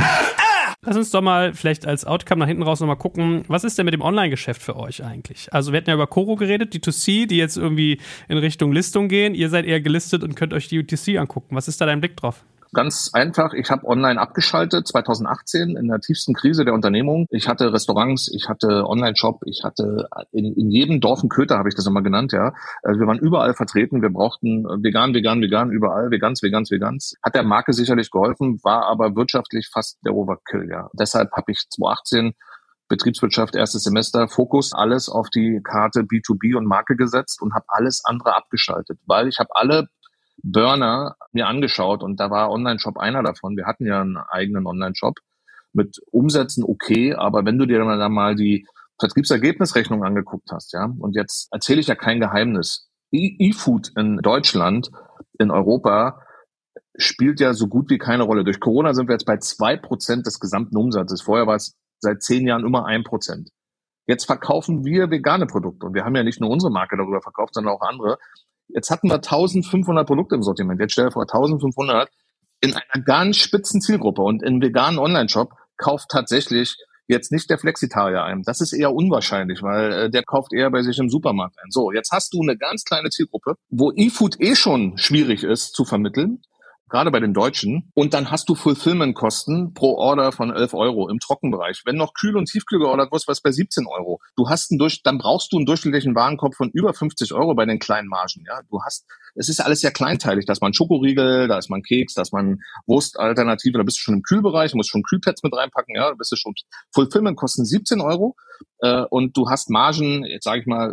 Lass uns doch mal vielleicht als Outcome nach hinten raus nochmal gucken, was ist denn mit dem Online-Geschäft für euch eigentlich? Also wir hatten ja über Koro geredet, die D2C, die jetzt irgendwie in Richtung Listung gehen. Ihr seid eher gelistet und könnt euch die D2C angucken. Was ist da dein Blick drauf? Ganz einfach, ich habe online abgeschaltet, 2018 in der tiefsten Krise der Unternehmung. Ich hatte Restaurants, ich hatte Online-Shop, ich hatte in jedem Dorf einen Köter, habe ich das immer genannt, ja. Also wir waren überall vertreten, wir brauchten vegan, überall, Vegans. Hat der Marke sicherlich geholfen, war aber wirtschaftlich fast der Overkill, ja. Deshalb habe ich 2018 Betriebswirtschaft, erstes Semester, Fokus, alles auf die Karte B2B und Marke gesetzt und habe alles andere abgeschaltet, weil ich habe alle Burner mir angeschaut und da war Online-Shop einer davon. Wir hatten ja einen eigenen Online-Shop mit Umsätzen okay, aber wenn du dir dann mal die Vertriebsergebnisrechnung angeguckt hast, ja, und jetzt erzähle ich ja kein Geheimnis. E-Food in Deutschland, in Europa spielt ja so gut wie keine Rolle. Durch Corona sind wir jetzt bei 2% des gesamten Umsatzes. Vorher war es seit 10 Jahren immer 1%. Jetzt verkaufen wir vegane Produkte und wir haben ja nicht nur unsere Marke darüber verkauft, sondern auch andere. Jetzt hatten wir 1500 Produkte im Sortiment. Jetzt stell dir vor, 1500 in einer ganz spitzen Zielgruppe. Und in veganen Online-Shop kauft tatsächlich jetzt nicht der Flexitarier ein. Das ist eher unwahrscheinlich, weil der kauft eher bei sich im Supermarkt ein. So, jetzt hast du eine ganz kleine Zielgruppe, wo E-Food schon schwierig ist zu vermitteln, gerade bei den Deutschen. Und dann hast du Fulfillment-Kosten pro Order von 11 Euro im Trockenbereich. Wenn noch Kühl- und Tiefkühl geordert wird, was bei 17 Euro. Dann brauchst du einen durchschnittlichen Warenkorb von über 50 Euro bei den kleinen Margen. Ja, es ist alles sehr kleinteilig. Da ist man Schokoriegel, da ist man Keks, da ist man Wurstalternative, da bist du schon im Kühlbereich, musst schon Kühlpads mit reinpacken, ja, da bist du schon. Fulfillment-Kosten 17 Euro und du hast Margen, jetzt sage ich mal,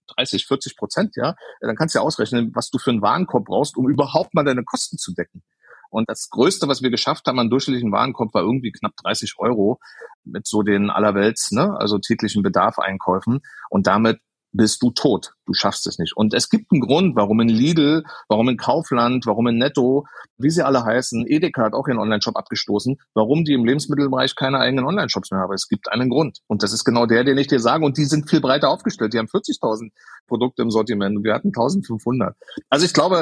30-40%, ja, dann kannst du ja ausrechnen, was du für einen Warenkorb brauchst, um überhaupt mal deine Kosten zu decken. Und das Größte, was wir geschafft haben an durchschnittlichen Warenkorb, war irgendwie knapp 30 Euro mit so den allerwelts, also täglichen Bedarf-Einkäufen. Und damit bist du tot. Du schaffst es nicht. Und es gibt einen Grund, warum in Lidl, warum in Kaufland, warum in Netto, wie sie alle heißen, Edeka hat auch ihren Online-Shop abgestoßen, warum die im Lebensmittelbereich keine eigenen Online-Shops mehr haben. Es gibt einen Grund. Und das ist genau der, den ich dir sage. Und die sind viel breiter aufgestellt. Die haben 40.000 Produkte im Sortiment. Wir hatten 1.500. Also ich glaube,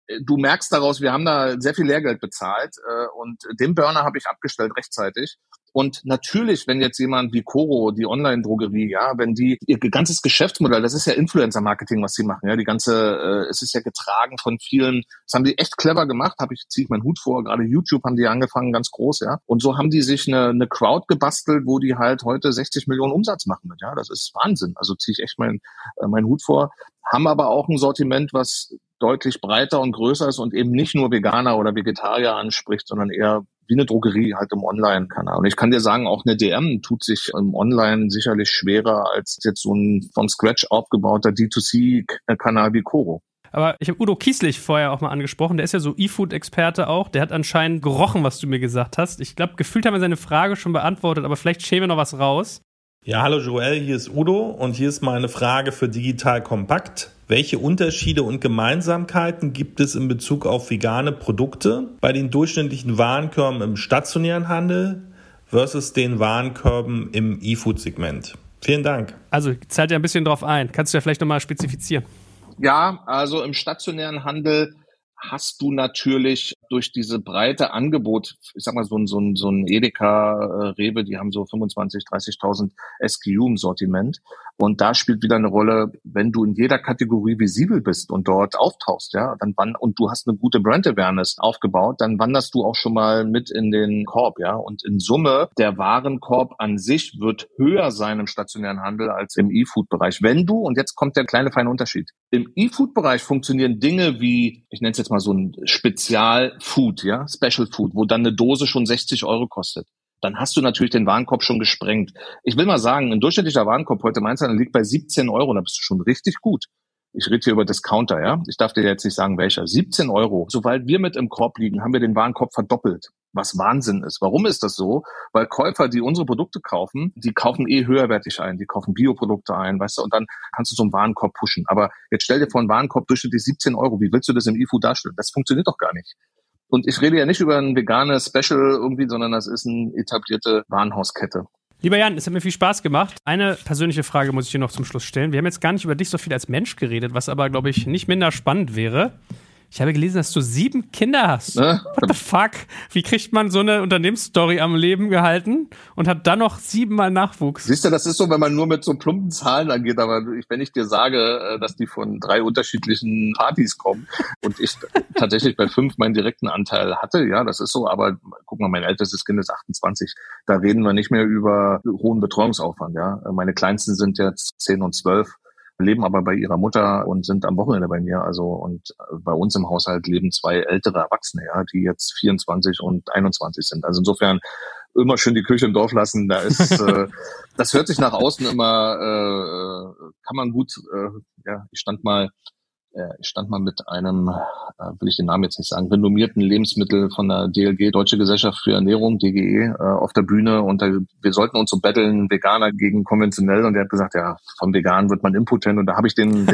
du merkst daraus, wir haben da sehr viel Lehrgeld bezahlt und den Burner habe ich abgestellt rechtzeitig. Und natürlich, wenn jetzt jemand wie Coro, die Online-Drogerie, ja, wenn die ihr ganzes Geschäftsmodell, das ist ja Influencer-Marketing, was sie machen, ja, die ganze, es ist ja getragen von vielen, das haben die echt clever gemacht, ziehe ich meinen Hut vor, gerade YouTube haben die angefangen, ganz groß, ja. Und so haben die sich eine Crowd gebastelt, wo die halt heute 60 Millionen Umsatz machen mit, ja, das ist Wahnsinn. Also ziehe ich echt meinen Hut vor, haben aber auch ein Sortiment, was deutlich breiter und größer ist und eben nicht nur Veganer oder Vegetarier anspricht, sondern eher wie eine Drogerie halt im Online-Kanal. Und ich kann dir sagen, auch eine DM tut sich im Online sicherlich schwerer als jetzt so ein von Scratch aufgebauter D2C-Kanal wie Coro. Aber ich habe Udo Kieslich vorher auch mal angesprochen, der ist ja so E-Food-Experte auch, der hat anscheinend gerochen, was du mir gesagt hast. Ich glaube, gefühlt haben wir seine Frage schon beantwortet, aber vielleicht schämen wir noch was raus. Ja, hallo Joel, hier ist Udo und hier ist meine Frage für Digital Kompakt. Welche Unterschiede und Gemeinsamkeiten gibt es in Bezug auf vegane Produkte bei den durchschnittlichen Warenkörben im stationären Handel versus den Warenkörben im E-Food-Segment? Vielen Dank. Also zahlt ja ein bisschen drauf ein. Kannst du ja vielleicht nochmal spezifizieren? Ja, also im stationären Handel hast du natürlich durch diese breite Angebot, ich sag mal so ein Edeka, Rewe, die haben so 25.000, 30.000 SKU im Sortiment. Und da spielt wieder eine Rolle, wenn du in jeder Kategorie visibel bist und dort auftauchst, ja, und du hast eine gute Brand Awareness aufgebaut, dann wanderst du auch schon mal mit in den Korb, ja. Und in Summe, der Warenkorb an sich wird höher sein im stationären Handel als im E-Food-Bereich. Wenn du, und jetzt kommt der kleine feine Unterschied, im E-Food-Bereich funktionieren Dinge wie, ich nenne es jetzt mal so ein Spezial-Food, ja, Special Food, wo dann eine Dose schon 60 € kostet. Dann hast du natürlich den Warenkorb schon gesprengt. Ich will mal sagen, ein durchschnittlicher Warenkorb heute im Einzelhandel liegt bei 17 €, da bist du schon richtig gut. Ich rede hier über Discounter, ja. Ich darf dir jetzt nicht sagen, welcher. 17 €. Sobald wir mit im Korb liegen, haben wir den Warenkorb verdoppelt. Was Wahnsinn ist. Warum ist das so? Weil Käufer, die unsere Produkte kaufen, die kaufen höherwertig ein. Die kaufen Bioprodukte ein, weißt du, und dann kannst du so einen Warenkorb pushen. Aber jetzt stell dir vor, einen Warenkorb durchschnittlich 17 €. Wie willst du das im E-Food darstellen? Das funktioniert doch gar nicht. Und ich rede ja nicht über ein veganes Special irgendwie, sondern das ist eine etablierte Warenhauskette. Lieber Jan, es hat mir viel Spaß gemacht. Eine persönliche Frage muss ich dir noch zum Schluss stellen. Wir haben jetzt gar nicht über dich so viel als Mensch geredet, was aber, glaube ich, nicht minder spannend wäre. Ich habe gelesen, dass du 7 Kinder hast. What the fuck? Wie kriegt man so eine Unternehmensstory am Leben gehalten und hat dann noch 7-mal Nachwuchs? Siehst du, das ist so, wenn man nur mit so plumpen Zahlen angeht, aber wenn ich dir sage, dass die von 3 unterschiedlichen Partys kommen und ich tatsächlich bei 5 meinen direkten Anteil hatte, ja, das ist so, aber guck mal, mein ältestes Kind ist 28, da reden wir nicht mehr über hohen Betreuungsaufwand, ja. Meine Kleinsten sind jetzt 10 und 12. Leben aber bei ihrer Mutter und sind am Wochenende bei mir. Also und bei uns im Haushalt leben 2 ältere Erwachsene, ja, die jetzt 24 und 21 sind. Also insofern immer schön die Kirche im Dorf lassen. Da ist das hört sich nach außen immer kann man gut. Ja, ich stand mal mit einem, will ich den Namen jetzt nicht sagen, renommierten Lebensmittel von der DLG, Deutsche Gesellschaft für Ernährung, DGE, auf der Bühne und wir sollten uns so betteln, Veganer gegen konventionell und der hat gesagt, ja, vom Vegan wird man impotent und da habe ich den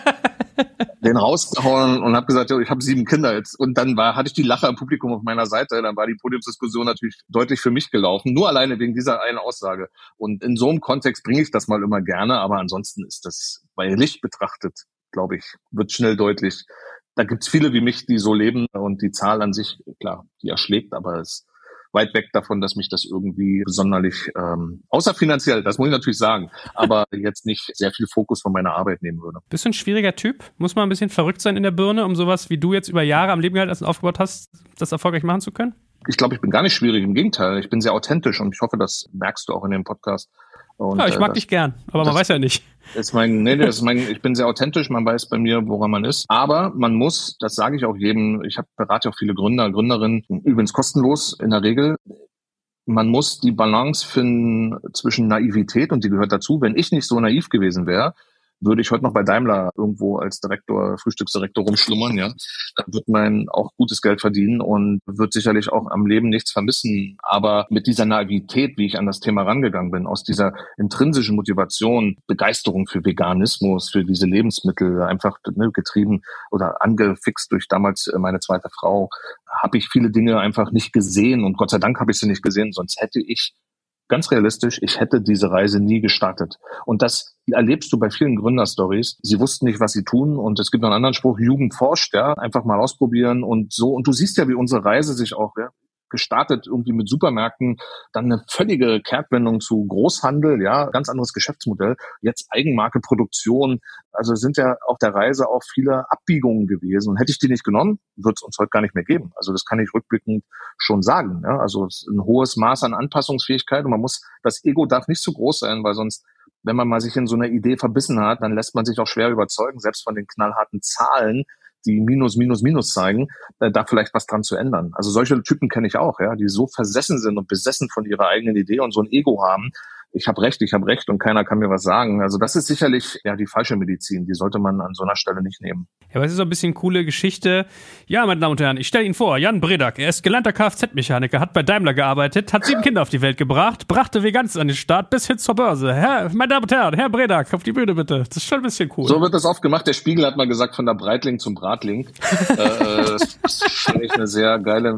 rausgehauen und habe gesagt, ich habe 7 Kinder jetzt und dann hatte ich die Lacher im Publikum auf meiner Seite, dann war die Podiumsdiskussion natürlich deutlich für mich gelaufen, nur alleine wegen dieser einen Aussage und in so einem Kontext bringe ich das mal immer gerne, aber ansonsten ist das bei Licht betrachtet, glaube ich, wird schnell deutlich. Da gibt's viele wie mich, die so leben und die Zahl an sich, klar, die erschlägt, aber es ist weit weg davon, dass mich das irgendwie sonderlich, außer finanziell, das muss ich natürlich sagen, aber jetzt nicht sehr viel Fokus von meiner Arbeit nehmen würde. Bist du ein schwieriger Typ? Muss man ein bisschen verrückt sein in der Birne, um sowas, wie du jetzt über Jahre am Leben gehalten hast und aufgebaut hast, das erfolgreich machen zu können? Ich glaube, ich bin gar nicht schwierig, im Gegenteil. Ich bin sehr authentisch und ich hoffe, das merkst du auch in dem Podcast. Und, ja, ich mag dich gern, aber man weiß ja nicht. Ich bin sehr authentisch, man weiß bei mir, woran man ist. Aber man muss, das sage ich auch jedem, ich berate auch viele Gründer, Gründerinnen, übrigens kostenlos in der Regel. Man muss die Balance finden zwischen Naivität, und die gehört dazu. Wenn ich nicht so naiv gewesen wäre, würde ich heute noch bei Daimler irgendwo als Direktor, Frühstücksdirektor rumschlummern, ja. Da wird man auch gutes Geld verdienen und wird sicherlich auch am Leben nichts vermissen. Aber mit dieser Naivität, wie ich an das Thema rangegangen bin, aus dieser intrinsischen Motivation, Begeisterung für Veganismus, für diese Lebensmittel, einfach getrieben oder angefixt durch damals meine zweite Frau, habe ich viele Dinge einfach nicht gesehen. Und Gott sei Dank habe ich sie nicht gesehen, sonst hätte ich ganz realistisch, ich hätte diese Reise nie gestartet. Und das erlebst du bei vielen Gründerstories. Sie wussten nicht, was sie tun. Und es gibt noch einen anderen Spruch, Jugend forscht, ja, einfach mal ausprobieren und so. Und du siehst ja, wie unsere Reise sich auch, ja, gestartet irgendwie mit Supermärkten, dann eine völlige Kehrtwendung zu Großhandel, ja, ganz anderes Geschäftsmodell, jetzt Eigenmarke, Produktion, also sind ja auf der Reise auch viele Abbiegungen gewesen. Und hätte ich die nicht genommen, würde es uns heute gar nicht mehr geben. Also das kann ich rückblickend schon sagen. Ja? Also es ist ein hohes Maß an Anpassungsfähigkeit und das Ego darf nicht zu groß sein, weil sonst, wenn man mal sich in so einer Idee verbissen hat, dann lässt man sich auch schwer überzeugen, selbst von den knallharten Zahlen, die Minus zeigen, da vielleicht was dran zu ändern. Also solche Typen kenne ich auch, ja, die so versessen sind und besessen von ihrer eigenen Idee und so ein Ego haben. Ich habe recht und keiner kann mir was sagen. Also das ist sicherlich ja die falsche Medizin. Die sollte man an so einer Stelle nicht nehmen. Ja, aber es ist so ein bisschen coole Geschichte. Ja, meine Damen und Herren, ich stelle Ihnen vor, Jan Bredak. Er ist gelernter Kfz-Mechaniker, hat bei Daimler gearbeitet, hat 7 Kinder auf die Welt gebracht, brachte Veganz an den Start bis hin zur Börse. Meine Damen und Herren, Herr Bredak, auf die Bühne bitte. Das ist schon ein bisschen cool. So wird das oft gemacht. Der Spiegel hat mal gesagt, von der Breitling zum Bratling. Das fand ich eine sehr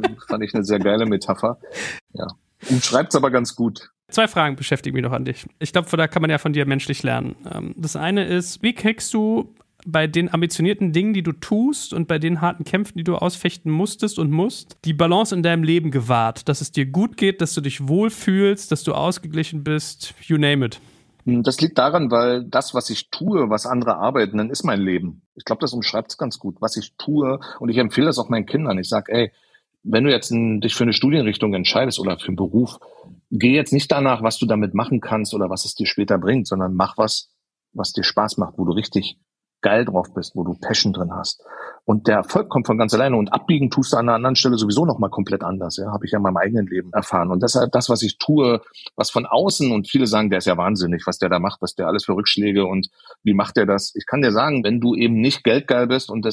geile Metapher. Ja. Umschreibt's aber ganz gut. 2 Fragen beschäftigen mich noch an dich. Ich glaube, da kann man ja von dir menschlich lernen. Das eine ist, wie kriegst du bei den ambitionierten Dingen, die du tust und bei den harten Kämpfen, die du ausfechten musstest und musst, die Balance in deinem Leben gewahrt, dass es dir gut geht, dass du dich wohlfühlst, dass du ausgeglichen bist, you name it? Das liegt daran, weil das, was ich tue, was andere arbeiten, dann ist mein Leben. Ich glaube, das umschreibt es ganz gut, was ich tue. Und ich empfehle das auch meinen Kindern. Ich sage, ey, wenn du jetzt dich für eine Studienrichtung entscheidest oder für einen Beruf, geh jetzt nicht danach, was du damit machen kannst oder was es dir später bringt, sondern mach was dir Spaß macht, wo du richtig geil drauf bist, wo du Passion drin hast. Und der Erfolg kommt von ganz alleine und abbiegen tust du an einer anderen Stelle sowieso nochmal komplett anders. Ja, habe ich ja in meinem eigenen Leben erfahren. Und deshalb das, was ich tue, was von außen, und viele sagen, der ist ja wahnsinnig, was der da macht, was der alles für Rückschläge und wie macht der das? Ich kann dir sagen, wenn du eben nicht geldgeil bist und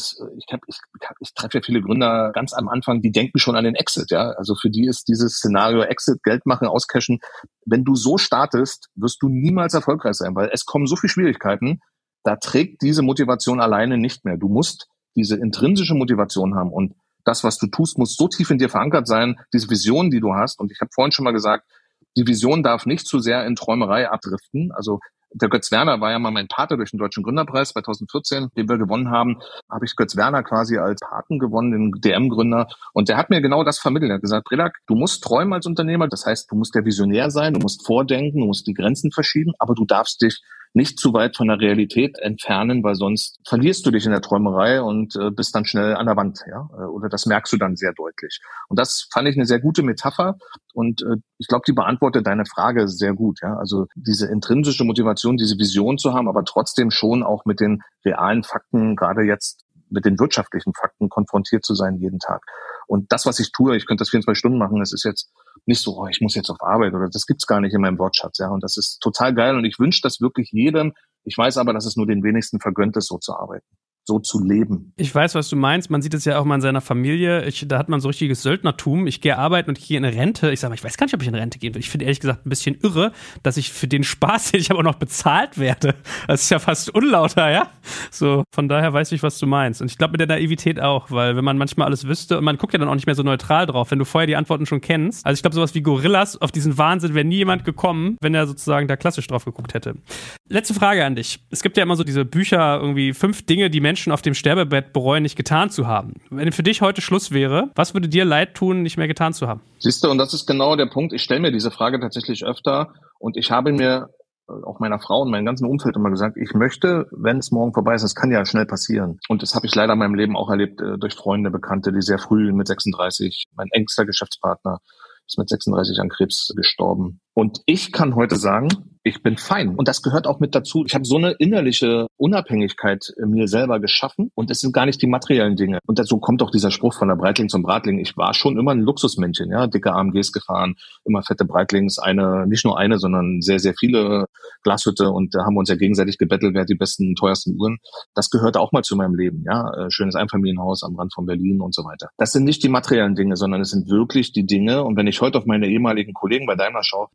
ich treffe ja viele Gründer ganz am Anfang, die denken schon an den Exit. Ja, also für die ist dieses Szenario Exit, Geld machen, auscashen. Wenn du so startest, wirst du niemals erfolgreich sein, weil es kommen so viele Schwierigkeiten. Da trägt diese Motivation alleine nicht mehr. Du musst diese intrinsische Motivation haben und das, was du tust, muss so tief in dir verankert sein, diese Vision, die du hast. Und ich habe vorhin schon mal gesagt, die Vision darf nicht zu sehr in Träumerei abdriften. Also der Götz Werner war ja mal mein Pate durch den Deutschen Gründerpreis 2014, den wir gewonnen haben. Habe ich Götz Werner quasi als Paten gewonnen, den DM-Gründer. Und der hat mir genau das vermittelt. Er hat gesagt, Bredak, du musst träumen als Unternehmer. Das heißt, du musst der Visionär sein, du musst vordenken, du musst die Grenzen verschieben, aber du darfst dich nicht zu weit von der Realität entfernen, weil sonst verlierst du dich in der Träumerei und bist dann schnell an der Wand, ja, oder das merkst du dann sehr deutlich. Und das fand ich eine sehr gute Metapher und ich glaube, die beantwortet deine Frage sehr gut, ja, also diese intrinsische Motivation, diese Vision zu haben, aber trotzdem schon auch mit den realen Fakten, gerade jetzt mit den wirtschaftlichen Fakten konfrontiert zu sein jeden Tag. Und das, was ich tue, ich könnte das 24 Stunden machen, das ist jetzt nicht so, ich muss jetzt auf Arbeit oder das gibt's gar nicht in meinem Wortschatz, ja. Und das ist total geil und ich wünsche das wirklich jedem. Ich weiß aber, dass es nur den wenigsten vergönnt ist, so zu arbeiten. So zu leben. Ich weiß, was du meinst. Man sieht es ja auch mal in seiner Familie. Da hat man so richtiges Söldnertum. Ich gehe arbeiten und ich gehe in Rente. Ich sage mal, ich weiß gar nicht, ob ich in Rente gehen will. Ich finde ehrlich gesagt ein bisschen irre, dass ich für den Spaß, den ich aber auch noch bezahlt werde. Das ist ja fast unlauter, ja? So, von daher weiß ich, was du meinst. Und ich glaube mit der Naivität auch, weil wenn man manchmal alles wüsste und man guckt ja dann auch nicht mehr so neutral drauf, wenn du vorher die Antworten schon kennst. Also ich glaube, sowas wie Gorillas, auf diesen Wahnsinn wäre nie jemand gekommen, wenn er sozusagen da klassisch drauf geguckt hätte. Letzte Frage an dich. Es gibt ja immer so diese Bücher, irgendwie 5 Dinge, die Menschen auf dem Sterbebett bereuen, nicht getan zu haben. Wenn für dich heute Schluss wäre, was würde dir leid tun, nicht mehr getan zu haben? Siehst du, und das ist genau der Punkt. Ich stelle mir diese Frage tatsächlich öfter und ich habe mir auch meiner Frau und meinem ganzen Umfeld immer gesagt, ich möchte, wenn es morgen vorbei ist, das kann ja schnell passieren. Und das habe ich leider in meinem Leben auch erlebt durch Freunde, Bekannte, die sehr früh mit 36, mein engster Geschäftspartner ist mit 36 an Krebs gestorben. Und ich kann heute sagen, ich bin fein. Und das gehört auch mit dazu. Ich habe so eine innerliche Unabhängigkeit mir selber geschaffen. Und es sind gar nicht die materiellen Dinge. Und dazu kommt auch dieser Spruch von der Breitling zum Bratling. Ich war schon immer ein Luxusmännchen, ja, dicke AMGs gefahren, immer fette Breitlings, nicht nur eine, sondern sehr, sehr viele Glashütte. Und da haben wir uns ja gegenseitig gebettelt, wer hat die besten, teuersten Uhren. Das gehört auch mal zu meinem Leben, ja. Schönes Einfamilienhaus am Rand von Berlin und so weiter. Das sind nicht die materiellen Dinge, sondern es sind wirklich die Dinge. Und wenn ich heute auf meine ehemaligen Kollegen bei Daimler schaue,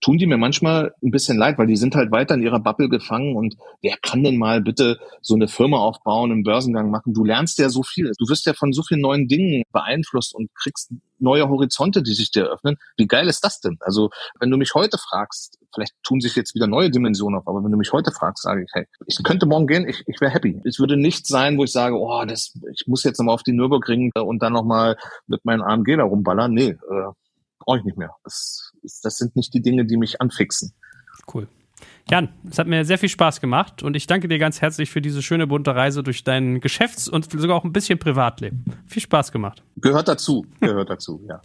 tun die mir manchmal ein bisschen leid, weil die sind halt weiter in ihrer Bubble gefangen und wer kann denn mal bitte so eine Firma aufbauen, einen Börsengang machen? Du lernst ja so viel. Du wirst ja von so vielen neuen Dingen beeinflusst und kriegst neue Horizonte, die sich dir öffnen. Wie geil ist das denn? Also, wenn du mich heute fragst, vielleicht tun sich jetzt wieder neue Dimensionen auf, aber wenn du mich heute fragst, sage ich, hey, ich könnte morgen gehen, ich wäre happy. Es würde nichts sein, wo ich sage, ich muss jetzt nochmal auf die Nürburgring und dann nochmal mit meinem AMG da rumballern. Nee, brauche ich nicht mehr. Das sind nicht die Dinge, die mich anfixen. Cool. Jan, es hat mir sehr viel Spaß gemacht und ich danke dir ganz herzlich für diese schöne bunte Reise durch dein Geschäfts- und sogar auch ein bisschen Privatleben. Viel Spaß gemacht. Gehört dazu, ja.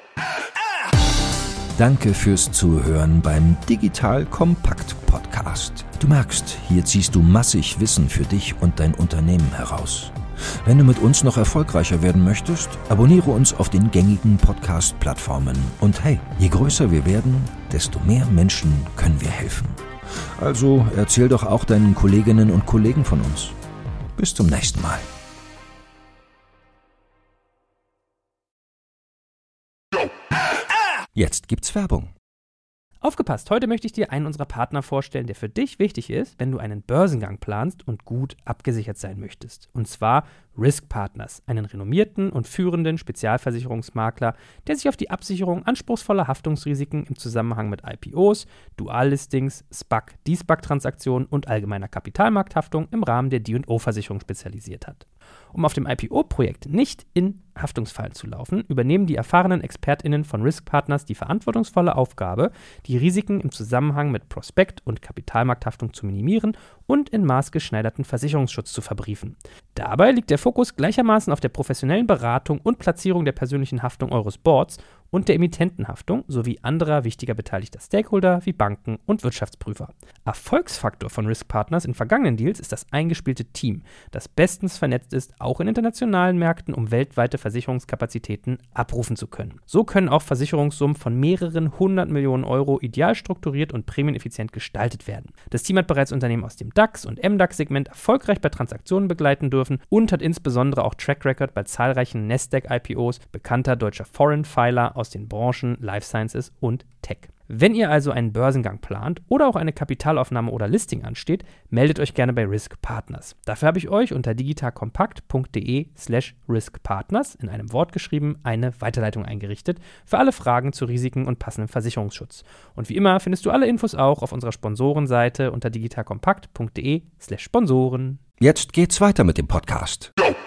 Danke fürs Zuhören beim Digital Kompakt Podcast. Du merkst, hier ziehst du massig Wissen für dich und dein Unternehmen heraus. Wenn du mit uns noch erfolgreicher werden möchtest, abonniere uns auf den gängigen Podcast-Plattformen. Und hey, je größer wir werden, desto mehr Menschen können wir helfen. Also erzähl doch auch deinen Kolleginnen und Kollegen von uns. Bis zum nächsten Mal. Jetzt gibt's Werbung. Aufgepasst, heute möchte ich dir einen unserer Partner vorstellen, der für dich wichtig ist, wenn du einen Börsengang planst und gut abgesichert sein möchtest. Und zwar Risk Partners, einen renommierten und führenden Spezialversicherungsmakler, der sich auf die Absicherung anspruchsvoller Haftungsrisiken im Zusammenhang mit IPOs, Duallistings, SPAC, De-SPAC-Transaktionen und allgemeiner Kapitalmarkthaftung im Rahmen der D&O-Versicherung spezialisiert hat. Um auf dem IPO-Projekt nicht in Haftungsfallen zu laufen, übernehmen die erfahrenen ExpertInnen von Risk Partners die verantwortungsvolle Aufgabe, die Risiken im Zusammenhang mit Prospekt- und Kapitalmarkthaftung zu minimieren und in maßgeschneiderten Versicherungsschutz zu verbriefen. Dabei liegt der Fokus gleichermaßen auf der professionellen Beratung und Platzierung der persönlichen Haftung eures Boards und der Emittentenhaftung sowie anderer wichtiger beteiligter Stakeholder wie Banken und Wirtschaftsprüfer. Erfolgsfaktor von Risk Partners in vergangenen Deals ist das eingespielte Team, das bestens vernetzt ist, auch in internationalen Märkten, um weltweite Versicherungskapazitäten abrufen zu können. So können auch Versicherungssummen von mehreren 100 Millionen Euro ideal strukturiert und prämieneffizient gestaltet werden. Das Team hat bereits Unternehmen aus dem DAX- und MDAX-Segment erfolgreich bei Transaktionen begleiten dürfen und hat insbesondere auch Track Record bei zahlreichen Nasdaq-IPOs bekannter deutscher Foreign-Filer aus den Branchen Life Sciences und Tech. Wenn ihr also einen Börsengang plant oder auch eine Kapitalaufnahme oder Listing ansteht, meldet euch gerne bei Risk Partners. Dafür habe ich euch unter digitalkompakt.de/riskpartners in einem Wort geschrieben eine Weiterleitung eingerichtet für alle Fragen zu Risiken und passendem Versicherungsschutz. Und wie immer findest du alle Infos auch auf unserer Sponsorenseite unter digitalkompakt.de/Sponsoren. Jetzt geht's weiter mit dem Podcast.